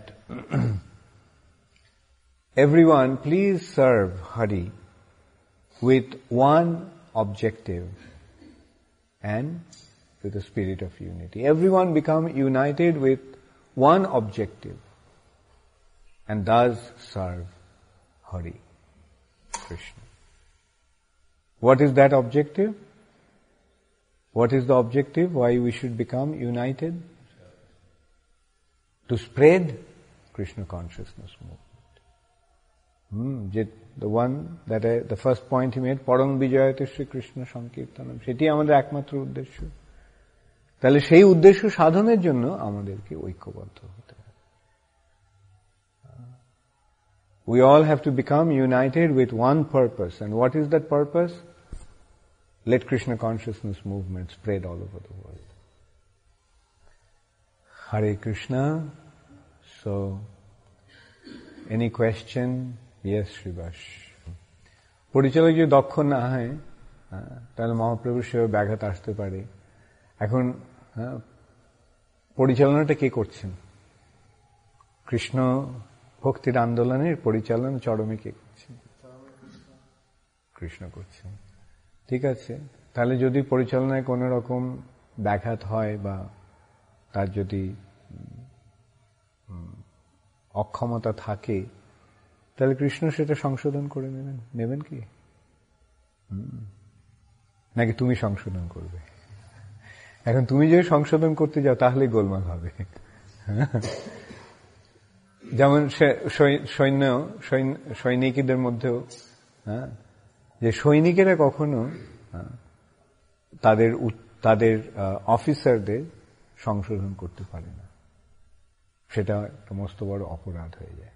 everyone please serve Hari with one objective and with a spirit of unity. Everyone become united with one objective and thus serve Hari, Krishna. What is that objective? What is the objective? Why we should become united? To spread Krishna consciousness movement. Hmm, the one that I, the first point he made, Parang Vijayate Shri Krishna Sankirtanam, সেটি আমাদের একমাত্র উদ্দেশ্য। তাহলে সেই উদ্দেশ্য সাধনের জন্য আমাদেরকে ঐক্যবদ্ধ হতে হবে। We all have to become united with one purpose. And what is that purpose? Let Krishna consciousness movement spread all over the world. Hare Krishna. So, any question? Yes, Srivash. পরিচালক যদি দক্ষ না হয় তাহলে মহাপ্রভুর সেবা ব্যাঘাত আসতে পারে। এখন পরিচালনাটা কে করছেন? কৃষ্ণ ভক্তির আন্দোলনের পরিচালনা চরমে কে করছেন? কৃষ্ণ করছেন। ঠিক আছে, তাহলে যদি পরিচালনায় কোনো রকম ব্যাঘাত হয় বা তার যদি অক্ষমতা থাকে, তাহলে কৃষ্ণ সেটা সংশোধন করে নেবেন নেবেন কি? নাকি তুমি সংশোধন করবে? এখন তুমি যদি সংশোধন করতে যাও তাহলে গোলমাল হবে। যেমন সৈন্য সৈনিকদের মধ্যেও যে সৈনিকেরা কখনো তাদের তাদের অফিসারদের সংশোধন করতে পারে না, সেটা একটা মস্ত বড় অপরাধ হয়ে যায়।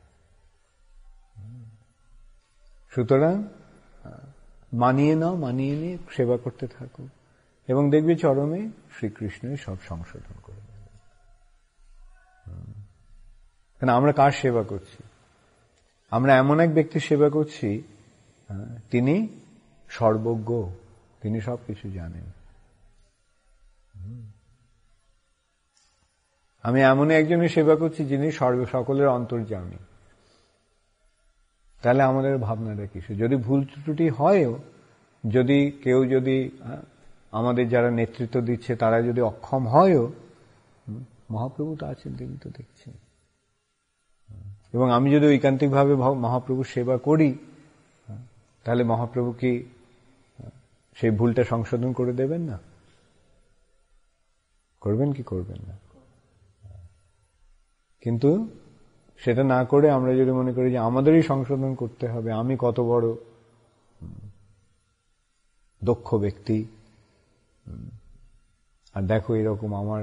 সুতরাং মানিয়ে নাও, মানিয়ে নিয়ে সেবা করতে থাকো এবং দেখবে চরমে শ্রীকৃষ্ণই সব সংশোধন করে দেবে। কারণ আমরা কার সেবা করছি? আমরা এমন এক ব্যক্তির সেবা করছি, তিনি সর্বজ্ঞ, তিনি সবকিছু জানেন। আমি এমন একজনের সেবা করছি যিনি সর্ব সকলের অন্তর্যামী। তাহলে আমাদের ভাবনাটা কিছু, যদি ভুল ত্রুটি হয়ও, যদি কেউ যদি আমাদের যারা নেতৃত্ব দিচ্ছে তারা যদি অক্ষম হয়ও, মহাপ্রভু তো আছেন, তিনি তো দেখছেন। এবং আমি যদি ঐকান্তিকভাবে মহাপ্রভুর সেবা করি, তাহলে মহাপ্রভু কি সেই ভুলটা সংশোধন করে দেবেন না? করবেন কি করবেন না? কিন্তু সেটা না করে আমরা যদি মনে করি যে আমাদেরই সংশোধন করতে হবে, আমি কত বড় দক্ষ ব্যক্তি, আর দেখো এরকম আমার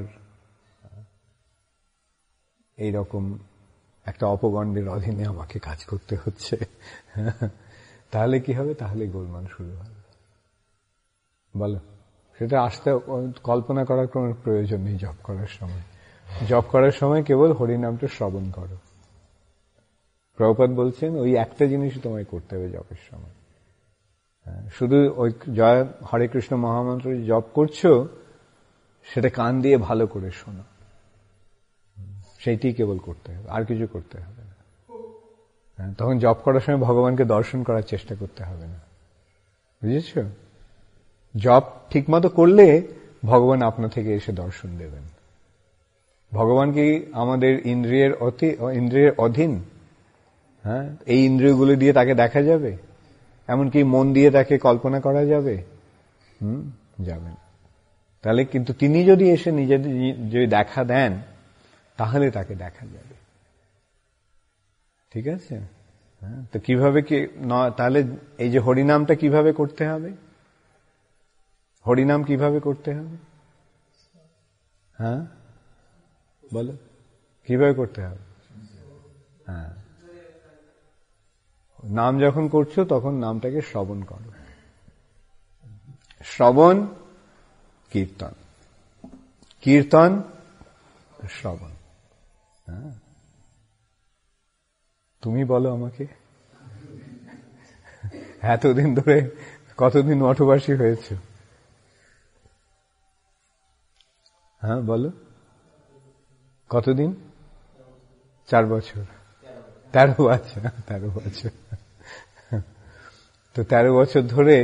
এইরকম একটা অপগণ্ডের অধীনে আমাকে কাজ করতে হচ্ছে, তাহলে কি হবে? তাহলে গোলমাল শুরু হবে। বলো, সেটা আসতে কল্পনা করার কোনো প্রয়োজন নেই। জপ করার সময় জপ করার সময় কেবল হরিনামটা শ্রবণ করো। প্রভুপাদ বলছেন ওই একটা জিনিসই তোমায় করতে হবে জপের সময়। শুধু ওই জয় হরে কৃষ্ণ মহামন্ত্র জপ করছো, সেটা কান দিয়ে ভালো করে শোনো, সেইটি কেবল করতে হবে, আর কিছু করতে হবে না। তখন জপ করার সময় ভগবানকে দর্শন করার চেষ্টা করতে হবে না, বুঝেছ? জপ ঠিক মতো করলে ভগবান আপনা থেকে এসে দর্শন দেবেন। ভগবান কি আমাদের ইন্দ্রিয়ের অতি ইন্দ্রিয়ের অধীন? হ্যাঁ, এই ইন্দ্রিয়গুলো দিয়ে তাকে দেখা যাবে? এমনকি মন দিয়ে তাকে কল্পনা করা যাবে? হুম, যাবে না। তাহলে কিন্তু তিনি যদি এসে নিজে যদি দেখা দেন, তাহলে তাকে দেখা যাবে। ঠিক আছে? হ্যাঁ, তো কিভাবে কি তাহলে এই যে হরিনামটা কিভাবে করতে হবে? হরিনাম কিভাবে করতে হবে? হ্যাঁ বলো, কিভাবে করতে হবে? হ্যাঁ, নাম যখন করছো তখন নামটাকে শ্রবণ করো। শ্রবণ কীর্তন, কীর্তন শ্রবণ। হ্যাঁ, তুমি বলো আমাকে, এতদিন ধরে কতদিন মঠবাসী হয়েছ? হ্যাঁ বলো, কতদিন? চার বছর, তেরো বছর তেরো বছর তো তেরো বছর ধরে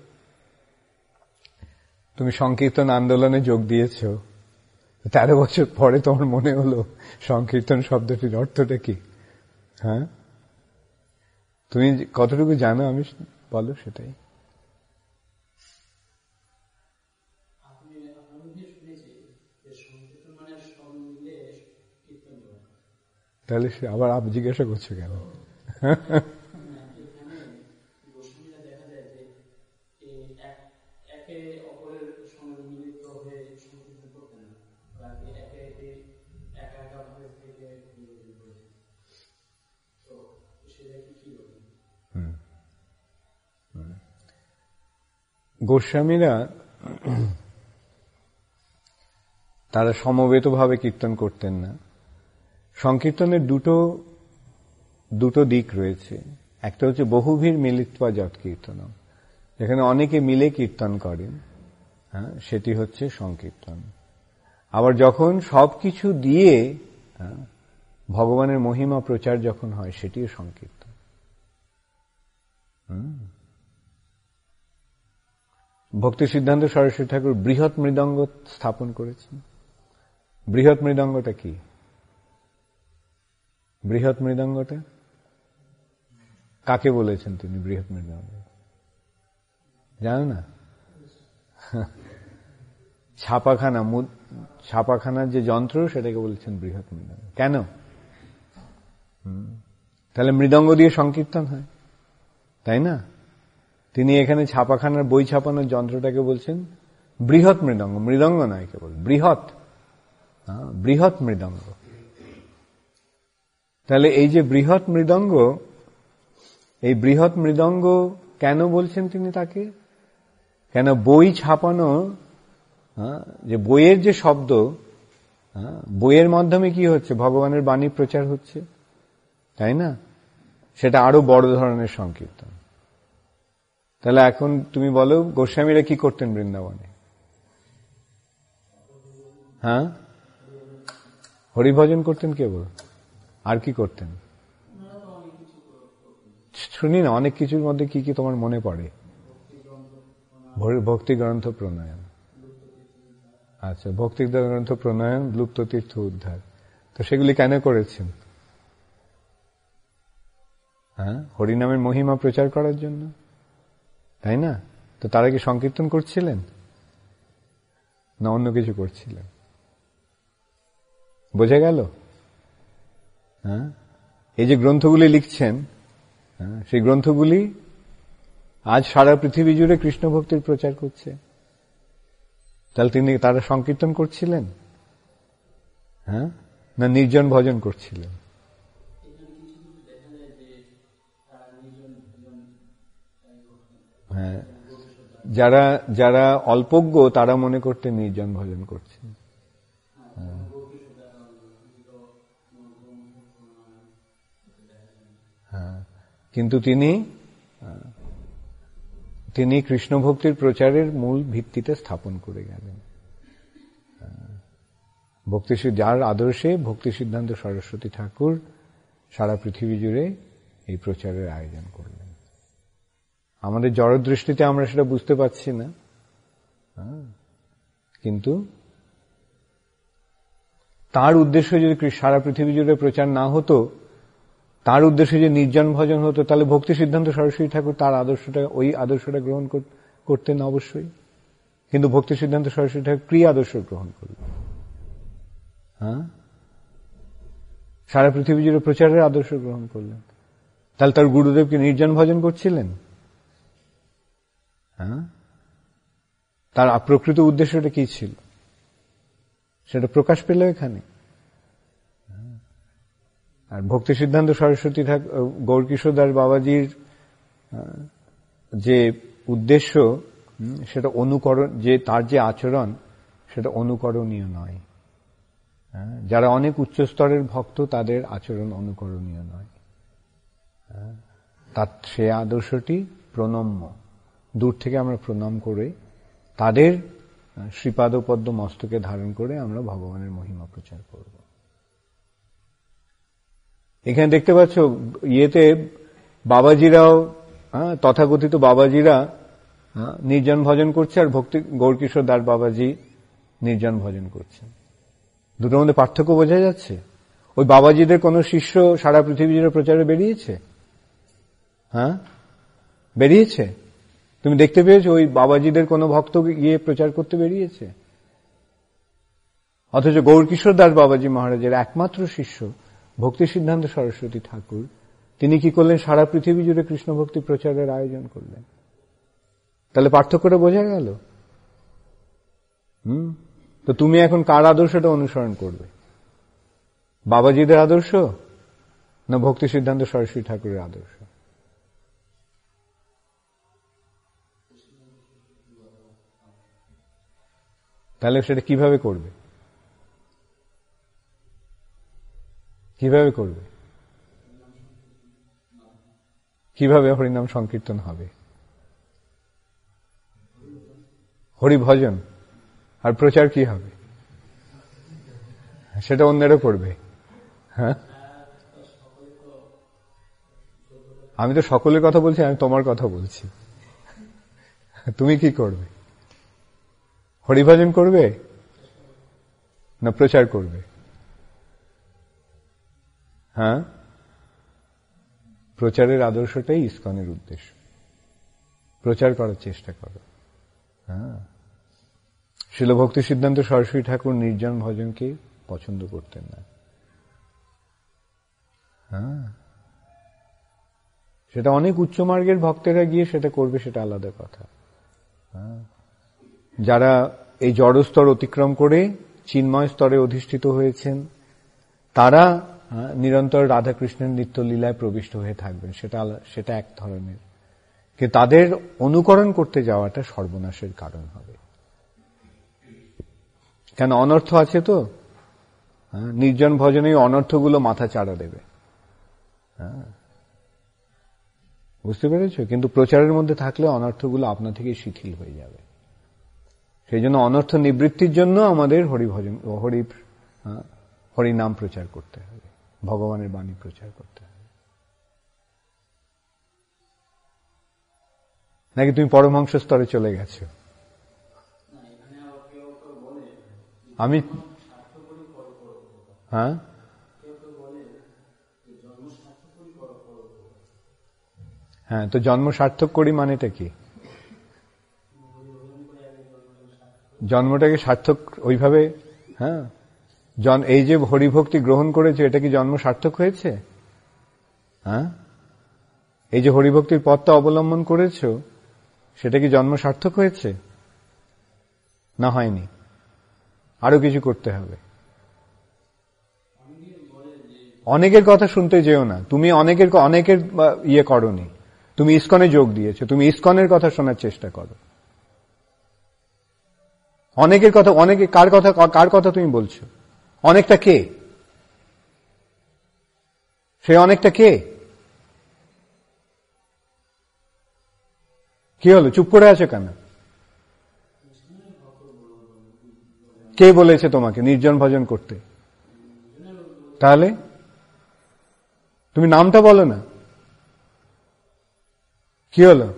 তুমি সংকীর্তন আন্দোলনে যোগ দিয়েছ। তেরো বছর পরে তোমার মনে হলো সংকীর্তন শব্দটির অর্থটা কি? হ্যাঁ, তুমি কতটুকু জানো আমি বলো সেটাই। তাহলে সে আবার আপ জিজ্ঞাসা করছো কেন? গোস্বামীরা তারা সমবেতভাবে কীর্তন করতেন না। সংকীর্তনের দুটো দুটো দিক রয়েছে। একটা হচ্ছে বহুভীর মিলিত্বা যৎ কীর্তনম, যেখানে অনেকে মিলে কীর্তন করেন, হ্যাঁ, সেটি হচ্ছে সংকীর্তন। আবার যখন সবকিছু দিয়ে ভগবানের মহিমা প্রচার যখন হয়, সেটিও সংকীর্তন। ভক্তি সিদ্ধান্ত সরস্বতী ঠাকুর বৃহৎ মৃদঙ্গ স্থাপন করেছেন। বৃহৎ মৃদঙ্গটা কি? বৃহৎ মৃদঙ্গটা কাকে বলেছেন তিনি? বৃহৎ মৃদঙ্গ জানো না? ছাপাখানা, ছাপাখানার যে যন্ত্র, সেটাকে বলেছেন বৃহৎ মৃদঙ্গ। কেন? তাহলে মৃদঙ্গ দিয়ে সংকীর্তন হয়, তাই না? তিনি এখানে ছাপাখানার বই ছাপানোর যন্ত্রটাকে বলছেন বৃহৎ মৃদঙ্গ। মৃদঙ্গ নয় কেবল, বৃহৎ, বৃহৎ মৃদঙ্গ। তাহলে এই যে বৃহৎ মৃদঙ্গ, এই বৃহৎ মৃদঙ্গ কেন বলছেন তিনি তাকে? কেন বই ছাপানো, যে বইয়ের যে শব্দ, বইয়ের মাধ্যমে কি হচ্ছে? ভগবানের বাণী প্রচার হচ্ছে, তাই না? সেটা আরো বড় ধরনের সংকীর্তন। তাহলে এখন তুমি বলো, গোস্বামীরা কি করতেন বৃন্দাবনে? হ্যাঁ, হরিভজন করতেন কেবল, আর কি করতেন? শুনি না, অনেক কিছুর মধ্যে কি কি তোমার মনে পড়ে? ভক্তি গ্রন্থ প্রণয়ন, আচ্ছা, ভক্তি গ্রন্থ প্রণয়ন, লুপ্ত তীর্থ উদ্ধার। তো সেগুলি কেন করেছেন? হ্যাঁ, হরিনামের মহিমা প্রচার করার জন্য, তাই না? তো তারা কি সংকীর্তন করছিলেন না অন্য কিছু করছিলেন? বোঝা গেল? হ্যাঁ, এই যে গ্রন্থগুলি লিখছেন, সেই গ্রন্থগুলি আজ সারা পৃথিবী জুড়ে কৃষ্ণ ভক্তির প্রচার করছে। তাহলে তিনি তারা সংকীর্তন করছিলেন, হ্যাঁ, না নির্জন ভজন করছিলেন? হ্যাঁ, যারা যারা অল্পজ্ঞ তারা মনে করতে নির্জন ভজন করছেন। হ্যাঁ, কিন্তু তিনি তিনি কৃষ্ণ ভক্তির প্রচারের মূল ভিত্তিতে স্থাপন করে গেলেন। ভক্তি, যার আদর্শে ভক্তি সিদ্ধান্ত সরস্বতী ঠাকুর সারা পৃথিবী জুড়ে এই প্রচারের আয়োজন করলেন। আমাদের জড়দৃষ্টিতে আমরা সেটা বুঝতে পারছি না, কিন্তু তার উদ্দেশ্য যদি সারা পৃথিবী জুড়ে প্রচার না হতো, তার উদ্দেশ্যে যে নির্জন ভজন হতো, তাহলে ভক্তি সিদ্ধান্ত সরস্বতী ঠাকুর তার আদর্শটা, ওই আদর্শটা গ্রহণ করতেন অবশ্যই। কিন্তু ভক্তি সিদ্ধান্ত সরস্বতী ঠাকুর কি আদর্শ গ্রহণ করলেন? হ্যাঁ, সারা পৃথিবী জুড়ে প্রচারের আদর্শ গ্রহণ করলেন। তাহলে তার গুরুদেব কি নির্জন ভজন করছিলেন? হ্যাঁ, তার প্রকৃত উদ্দেশ্যটা কি ছিল সেটা প্রকাশ পেল এখানে। আর ভক্তি সিদ্ধান্ত সরস্বতী ঠাকুর, গৌরকিশোর দাস বাবাজির যে উদ্দেশ্য, সেটা অনুকরণ, যে তার যে আচরণ, সেটা অনুকরণীয় নয়। যারা অনেক উচ্চ স্তরের ভক্ত, তাদের আচরণ অনুকরণীয় নয়। তার সে আদর্শটি প্রণম্য, দূর থেকে আমরা প্রণাম করে তাদের শ্রীপাদপদ্ম মস্তকে ধারণ করে আমরা ভগবানের মহিমা প্রচার করব। এখানে দেখতে পাচ্ছ ইয়েতে বাবাজিরাও, তথাকথিত বাবাজিরা নির্জন ভজন করছে, আর ভক্তি গৌরকিশোর দাস বাবাজি নির্জন ভজন করছেন। দুটোর মধ্যে পার্থক্য বোঝা যাচ্ছে। ওই বাবাজিদের কোন শিষ্য সারা পৃথিবী জুড়ে প্রচারে বেরিয়েছে? হ্যাঁ, বেরিয়েছে? তুমি দেখতে পেয়েছো ওই বাবাজিদের কোন ভক্ত গিয়ে প্রচার করতে বেরিয়েছে? অথচ গৌরকিশোর দাস বাবাজি মহারাজের একমাত্র শিষ্য ভক্তি সিদ্ধান্ত সরস্বতী ঠাকুর, তিনি কি করলেন? সারা পৃথিবী জুড়ে কৃষ্ণ ভক্তি প্রচারের আয়োজন করলেন। তাহলে পার্থক্যটা বোঝা গেল। হুম, তো তুমি এখন কার আদর্শটা অনুসরণ করবে? বাবাজিদের আদর্শ না ভক্তি সিদ্ধান্ত সরস্বতী ঠাকুরের আদর্শ? তাহলে সেটা কিভাবে করবে? কিভাবে করবে? কিভাবে হরিনাম সংকীর্তন হবে? হরি ভজন। আর প্রচার কি হবে? সেটা অন্যেরও করবে। হ্যাঁ, আমি তো সকলের কথা বলছি, আমি তোমার কথা বলছি। তুমি কি করবে? হরিভজন করবে না প্রচার করবে? হ্যাঁ, প্রচারের আদর্শটাই ইসকনের উদ্দেশ্য। প্রচার করার চেষ্টা করো। হ্যাঁ, শিল ভক্তি সিদ্ধান্ত সরস্বতী ঠাকুর নির্জন ভজনকে পছন্দ করতেন না। হ্যাঁ, সেটা অনেক উচ্চ মার্গের ভক্তেরা গিয়ে সেটা করবে, সেটা আলাদা কথা। হ্যাঁ, যারা এই জড় স্তর অতিক্রম করে চিন্ময় স্তরে অধিষ্ঠিত হয়েছেন, তারা নিরন্তর রাধাকৃষ্ণের নিত্য লীলায় প্রবিষ্ট হয়ে থাকবেন, সেটা সেটা এক ধরনের। কিন্তু তাদের অনুকরণ করতে যাওয়াটা সর্বনাশের কারণ হবে। কেন? অনর্থ আছে তো। নির্জন ভজনে অনর্থগুলো মাথা চাড়া দেবে। হ্যাঁ, বুঝতে পেরেছ? কিন্তু প্রচারের মধ্যে থাকলে অনর্থগুলো আপনা থেকেই শিথিল হয়ে যাবে। সেই জন্য অনর্থ নিবৃত্তির জন্য আমাদের হরিভজন হরি হরি নাম প্রচার করতে হবে, ভগবানের বাণী প্রচার করতে হবে। নাকি তুমি পরমহংস স্তরে চলে গেছো? আমি হ্যাঁ হ্যাঁ তো জন্ম সার্থক করি মানেটা কি? জন্মটাকে সার্থক ওইভাবে, হ্যাঁ, এই যে হরিভক্তি গ্রহণ করেছে, এটা কি জন্ম সার্থক হয়েছে? হ্যাঁ, এই যে হরিভক্তির পথটা অবলম্বন করেছো, সেটা কি জন্ম সার্থক হয়েছে? না, হয়নি। আরো কিছু করতে হবে। অনেকের কথা শুনতে যেও না। তুমি অনেকের অনেকের ইয়ে করনি, তুমি ইসকনে যোগ দিয়েছো, তুমি ইসকনের কথা শোনার চেষ্টা করো। অনেকের কথা, অনেকে কার কথা কার কথা তুমি বলছো? অনেকটা কে? সে অনেকটা কে? কি হলো, চুপ করে আছো কেন? কে বলেছে তোমাকে নির্জন ভজন করতে? তাহলে তুমি নামটা বলো না। কি হলো?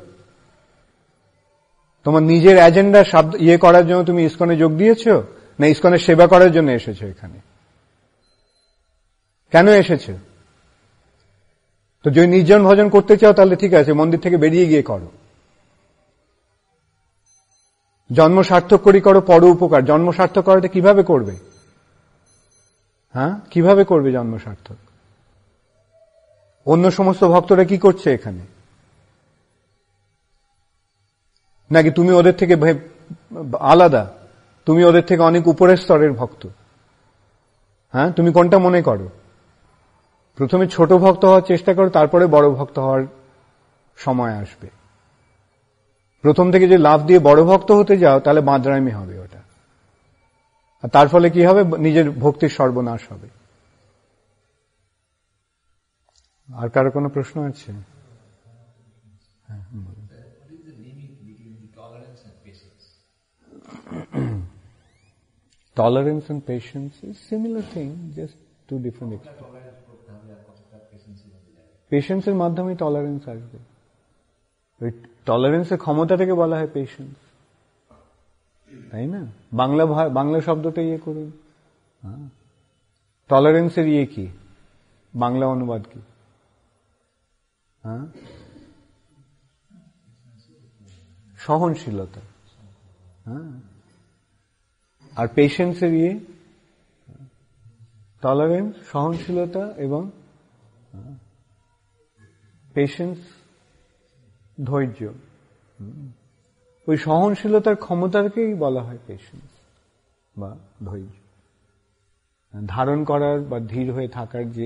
তোমার নিজের এজেন্ডা শব্দ ইয়ে করার জন্য তুমি ইসকনে যোগ দিয়েছো, না ইসকনের সেবা করার জন্য এসেছো এখানে? কেন এসেছো? তো যদি নির্জন ভজন করতে চাও তাহলে ঠিক আছে, মন্দির থেকে বেরিয়ে গিয়ে করো। জন্ম সার্থক করি করো পর উপকার। জন্ম সার্থক করাটা কিভাবে করবে? হ্যাঁ, কিভাবে করবে জন্ম সার্থক? অন্য সমস্ত ভক্তরা কি করছে এখানে? নাকি তুমি ওদের থেকে আলাদা? তুমি ওদের থেকে অনেক উপরের স্তরের ভক্ত? হ্যাঁ, তুমি কোনটা মনে করো? প্রথমে ছোট ভক্ত হওয়ার চেষ্টা করো, তারপরে বড় ভক্ত হওয়ার সময় আসবে। প্রথম থেকে যে লাভ দিয়ে বড় ভক্ত হতে যাও, তাহলে বাঁদরামি হবে ওটা। আর তার ফলে কি হবে? নিজের ভক্তির সর্বনাশ হবে। আর কারো কোনো প্রশ্ন আছে? হ্যাঁ, tolerance and patience is similar thing, just two different expressions. Patience এর মাধ্যমে টলারেন্স আসবে। ওই টলারেন্সের ক্ষমতাটাকে বলা হয় পেশেন্স, তাই না? বাংলা বাংলা শব্দটা ইয়ে করুন। টলারেন্সের ইয়ে কি, বাংলা অনুবাদ কি? হ্যাঁ, সহনশীলতা। হ্যাঁ, আর পেশেন্সের ইয়ে টলারেন্স, সহনশীলতা এবং পেশেন্স, ধৈর্য। ওই সহনশীলতার ক্ষমতাকেই বলা হয় পেশেন্স বা ধৈর্য। ধারণ করার বা ধীর হয়ে থাকার যে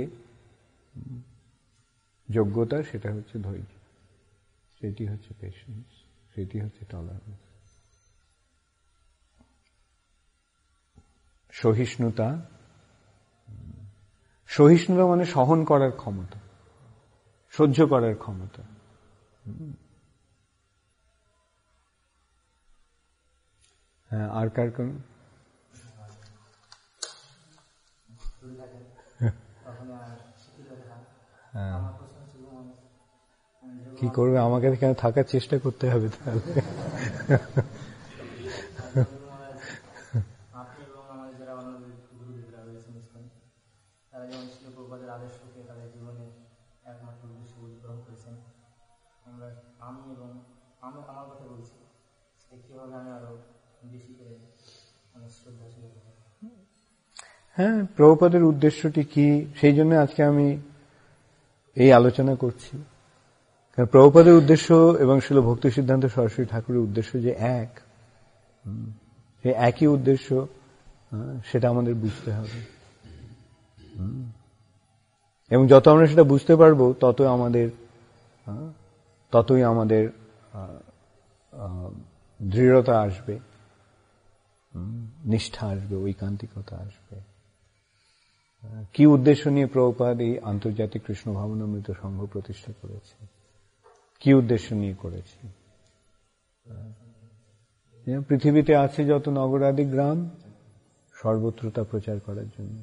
যোগ্যতা, সেটা হচ্ছে ধৈর্য, সেটি হচ্ছে পেশেন্স, সেটি হচ্ছে টলারেন্স। সহিষ্ণুতা, সহিষ্ণুতা মানে সহন করার ক্ষমতা, সহ্য করার ক্ষমতা। হ্যাঁ, আর কার কোন কি করবে? আমাকে কেন থাকার চেষ্টা করতে হবে তাহলে? হ্যাঁ, প্রভুপাদের উদ্দেশ্যটি কি, সেই জন্য আজকে আমি এই আলোচনা করছি। কারণ প্রভুপাদের উদ্দেশ্য এবং শিল ভক্তি সিদ্ধান্ত সরস্বতী ঠাকুরের উদ্দেশ্য যে এক, সেই একই উদ্দেশ্য, সেটা আমাদের বুঝতে হবে। এবং যত আমরা সেটা বুঝতে পারবো ততই আমাদের ততই আমাদের দৃঢ়তা আসবে, নিষ্ঠা আসবে, ঐকান্তিকতা আসবে। কি উদ্দেশ্য নিয়ে প্রভুপাদ এই আন্তর্জাতিক কৃষ্ণ ভাবনামৃত সংঘ প্রতিষ্ঠা করেছে, কি উদ্দেশ্য নিয়ে করেছে? পৃথিবীতে আছে যত নগরাদি গ্রাম, সর্বত্র তা প্রচার করার জন্য।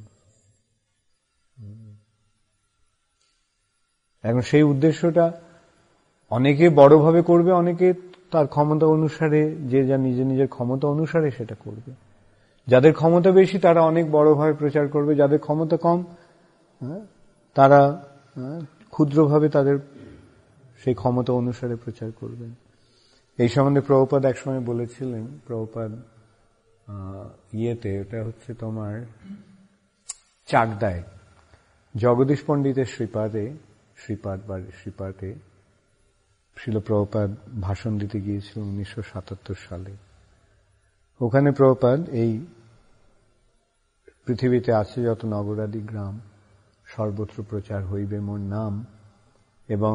এখন সেই উদ্দেশ্যটা অনেকে বড়ভাবে করবে, অনেকে তার ক্ষমতা অনুসারে, যে যা নিজের নিজের ক্ষমতা অনুসারে সেটা করবে। যাদের ক্ষমতা বেশি তারা অনেক বড়ভাবে প্রচার করবে, যাদের ক্ষমতা কম তারা ক্ষুদ্রভাবে তাদের সেই ক্ষমতা অনুসারে প্রচার করবেন। এই সম্বন্ধে প্রভুপাদ একসময় বলেছিলেন, প্রভুপাদ ইয়েতে, ওটা হচ্ছে তোমার চাকদায়, জগদীশ পণ্ডিতের শ্রীপাদে শ্রীপাদ বা শ্রীপাদে শিল প্রভুপাদ ভাষণ দিতে গিয়েছিলেন উনিশশো সাতাত্তর সালে। ওখানে প্রভুপাদ এই পৃথিবীতে আছে যত নগরাদি গ্রাম, সর্বত্র প্রচার হইবে মোর নাম, এবং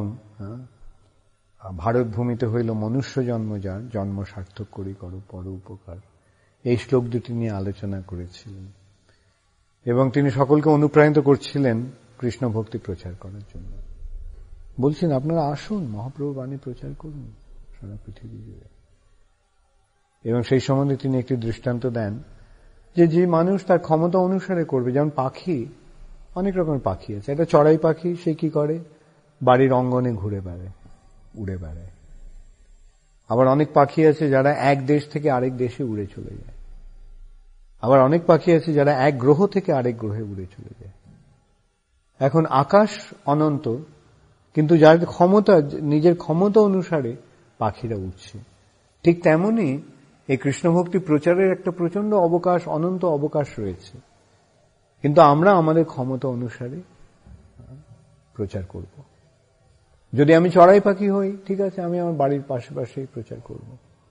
ভারত ভূমিতে হইল মনুষ্য জন্ম যার, জন্ম সার্থক করি করো পর উপকার, এই শ্লোক দুটি নিয়ে আলোচনা করেছিলেন। এবং তিনি সকলকে অনুপ্রাণিত করছিলেন কৃষ্ণ ভক্তি প্রচার করার জন্য। বলছেন আপনারা আসুন, মহাপ্রভু বাণী প্রচার করুন সারা পৃথিবী জুড়ে। এবং সেই সম্বন্ধে তিনি একটি দৃষ্টান্ত দেন যে যে মানুষ তার ক্ষমতা অনুসারে করবে, যেমন পাখি, অনেক রকমের পাখি আছে। একটা চড়াই পাখি, সে কি করে? বাড়ির অঙ্গনে ঘুরে বেড়ায়, উড়ে বেড়ায়। আবার অনেক পাখি আছে যারা এক দেশ থেকে আরেক দেশে উড়ে চলে যায়। আবার অনেক পাখি আছে যারা এক গ্রহ থেকে আরেক গ্রহে উড়ে চলে যায়। এখন আকাশ অনন্ত, কিন্তু যার ক্ষমতা, নিজের ক্ষমতা অনুসারে পাখিরা উঠছে। ঠিক তেমনি এই কৃষ্ণভক্তি প্রচারের একটা প্রচন্ড অবকাশ, অনন্ত অবকাশ রয়েছে, কিন্তু আমরা আমাদের ক্ষমতা অনুসারে প্রচার করব। যদি আমি চড়াই পাখি হই, ঠিক আছে, আমি আমার বাড়ির পাশে পাশেই প্রচার করব।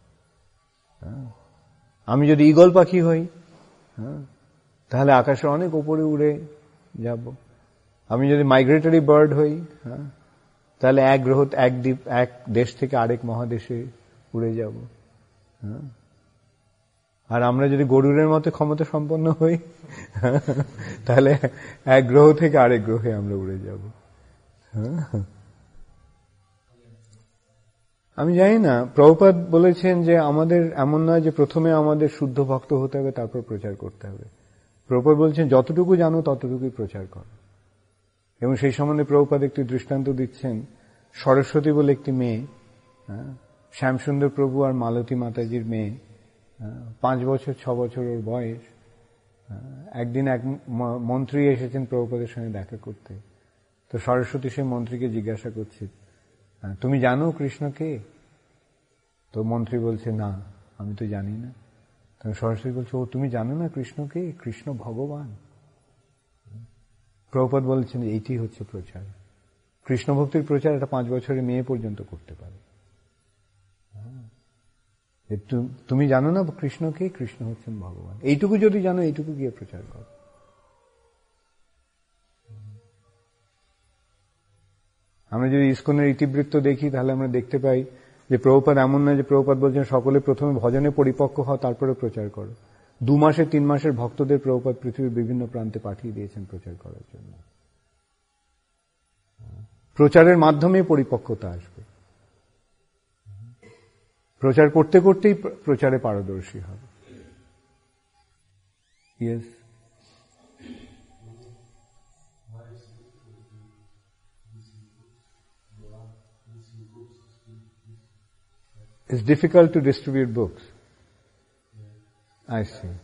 আমি যদি ঈগল পাখি হই, তাহলে আকাশে অনেক উপরে উড়ে যাব। আমি যদি মাইগ্রেটরি বার্ড হই, তাহলে এক গ্রহ, এক দ্বীপ, এক দেশ থেকে আরেক মহাদেশে উড়ে যাব। আর আমরা যদি গরুরের মতো ক্ষমতা সম্পন্ন হই, তাহলে এক গ্রহ থেকে আরেক গ্রহে আমরা উড়ে যাব। আমি জানি না, প্রভুপাদ বলেছেন যে আমাদের এমন নয় যে প্রথমে আমাদের শুদ্ধ ভক্ত হতে হবে তারপর প্রচার করতে হবে। প্রভুপাদ বলছেন যতটুকু জানো ততটুকুই প্রচার করো। এবং সেই সম্বন্ধে প্রভুপাদ একটি দৃষ্টান্ত দিচ্ছেন। সরস্বতী বলে একটি মেয়ে, শ্যামসুন্দর প্রভু আর মালতী মাতাজির মেয়ে, পাঁচ বছর ছ বছর ওর বয়স। একদিন এক মন্ত্রী এসেছেন প্রভুপাদের সঙ্গে দেখা করতে। তো সরস্বতী সেই মন্ত্রীকে জিজ্ঞাসা করছে, তুমি জানো কৃষ্ণ কে? তো মন্ত্রী বলছে, না, আমি তো জানি না। তো সরস্বতী বলছে, ও তুমি জানো না কৃষ্ণ কে? কৃষ্ণ ভগবান। প্রভুপাদ বলছেন এইটি হচ্ছে প্রচার। কৃষ্ণ ভক্তির প্রচার একটা পাঁচ বছরের মেয়ে পর্যন্ত করতে পারে। তুমি জানো না কৃষ্ণ কে? কৃষ্ণ হচ্ছেন ভগবান। এইটুকু যদি জানো, এইটুকু গিয়ে প্রচার করো। আমরা যদি ইস্কনের ইতিবৃত্ত দেখি, তাহলে আমরা দেখতে পাই যে প্রভুপাদ এমন নয় যে প্রভুপাদ বলছেন সকলে প্রথমে ভজনে পরিপক্ক হও তারপরে প্রচার করো। দু মাসের তিন মাসের ভক্তদের প্রভুপাদ পৃথিবীর বিভিন্ন প্রান্তে পাঠিয়ে দিয়েছেন প্রচার করার জন্য। প্রচারের মাধ্যমে পরিপক্কতা আসবে। প্রচার করতে করতেই প্রচারে পারদর্শী হবে। Yes, it's difficult to distribute books. I see.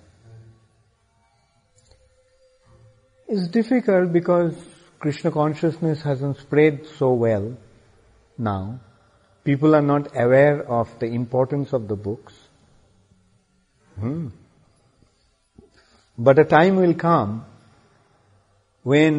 It's difficult because Krishna consciousness hasn't spread so well now. People are not aware of the importance of the books. Hmm. But a time will come when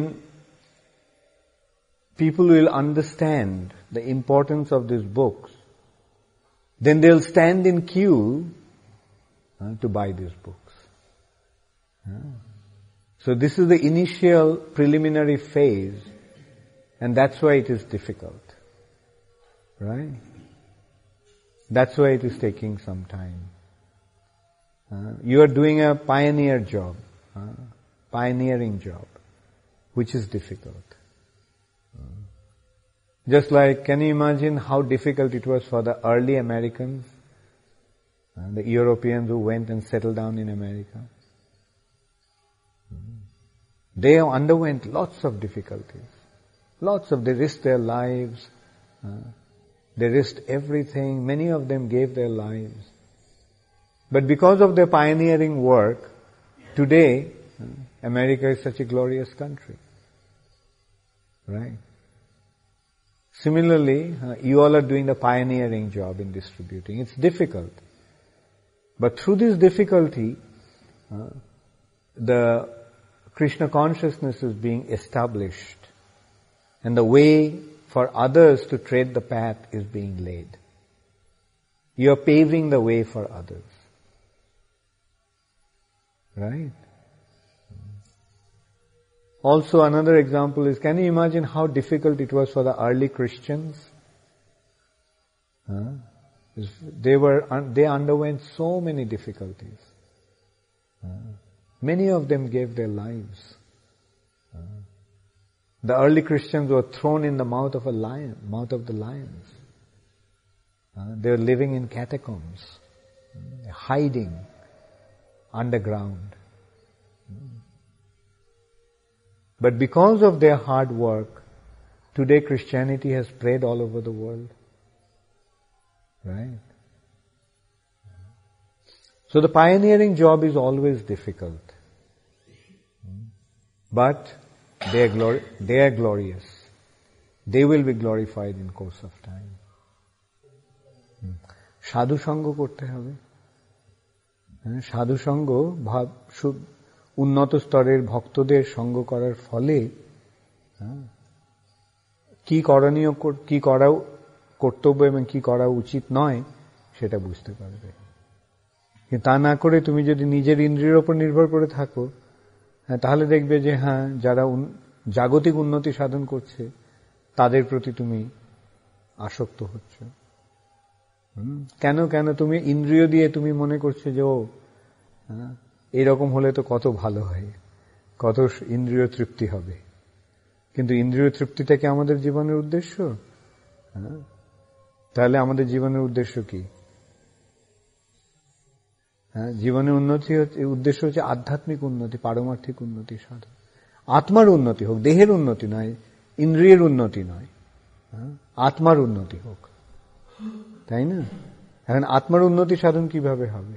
people will understand the importance of these books. Then they'll stand in queue uh, to buy these books. Uh. So this is the initial preliminary phase, and that's why it is difficult. Right? That's why it is taking some time. Uh, you are doing a pioneer job, uh, pioneering job, which is difficult. Uh, just like, can you imagine how difficult it was for the early Americans, uh, the Europeans who went and settled down in America? Uh, they underwent lots of difficulties. Lots of, they risked their lives, uh, they risked everything. Many of them gave their lives. But because of their pioneering work, today, America is such a glorious country. Right? Similarly, you all are doing the pioneering job in distributing. It's difficult. But through this difficulty, uh, the Krishna consciousness is being established. And the way for others to tread the path is being laid. You are paving the way for others. Right? Also another example is, can you imagine how difficult it was for the early Christians? Huh? They were, they underwent so many difficulties. Huh? Many of them gave their lives. Huh? The early Christians were thrown in the mouth of a lion, mouth of the lions. Uh, they were living in catacombs, uh, hiding underground. Uh, but because of their hard work, today Christianity has spread all over the world. Right? So the pioneering job is always difficult. But They are, glori- they are glorious. They will be glorified in course of time. সাধু সঙ্গ করতে হবে। সাধু সঙ্গ ভাব উন্নত স্তরের ভক্তদের সঙ্গ করার ফলে কি করণীয়, কি করা কর্তব্য এবং কি করা উচিত নয় সেটা বুঝতে পারবে। কিন্তু তা না করে তুমি যদি নিজের ইন্দ্রিয়ের উপর নির্ভর করে থাকো, তাহলে দেখবে যে হ্যাঁ, যারা জাগতিক উন্নতি সাধন করছে তাদের প্রতি তুমি আসক্ত হচ্ছ। কেন কেন তুমি ইন্দ্রিয় দিয়ে তুমি মনে করছো যে ও এরকম হলে তো কত ভালো হয়, কত ইন্দ্রিয় তৃপ্তি হবে। কিন্তু ইন্দ্রিয় তৃপ্তিটা কি আমাদের জীবনের উদ্দেশ্য? তাহলে আমাদের জীবনের উদ্দেশ্য কি? হ্যাঁ, জীবনের উন্নতি হচ্ছে, উদ্দেশ্য হচ্ছে আধ্যাত্মিক উন্নতি, পারমার্থিক উন্নতি সাধন, আত্মার উন্নতি হোক, দেহের উন্নতি নয়, ইন্দ্রিয়ের উন্নতি নয়, আত্মার উন্নতি হোক, তাই না? এখন আত্মার উন্নতি সাধন কিভাবে হবে?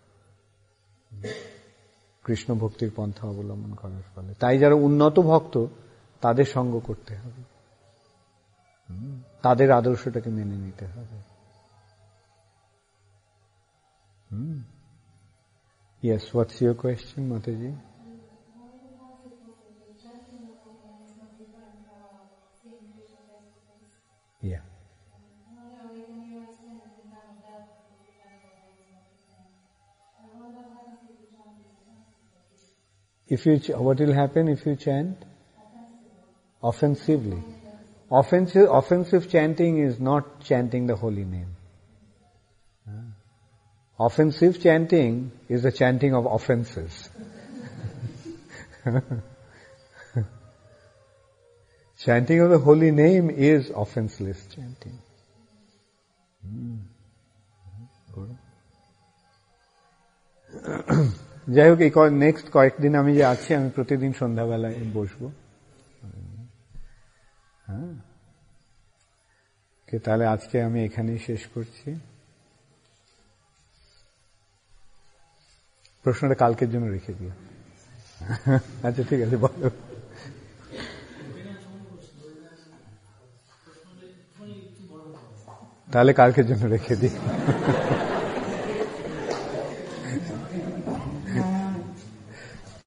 কৃষ্ণ ভক্তির পন্থা অবলম্বন করার ফলে। তাই যারা উন্নত ভক্ত তাদের সঙ্গ করতে হবে, তাদের আদর্শটাকে মেনে নিতে হবে। হুম Yes, what's your question, Mataji? Yeah. If you, ch- what will happen if you chant? Offensively. Offensive, offensive chanting is not chanting the holy name. Offensive chanting is the chanting of offenses. Chanting of the holy name is offenseless chanting. যাই হোক, এই next কয়েকদিন আমি যে আছি, আমি প্রতিদিন সন্ধ্যাবেলায় বসবো। হ্যাঁ, তাহলে আজকে আমি এখানেই শেষ করছি। প্রশ্নটা কালকের জন্য রেখে দিও। আচ্ছা, ঠিক আছে, বলো। তাহলে কালকের জন্য রেখে দিই।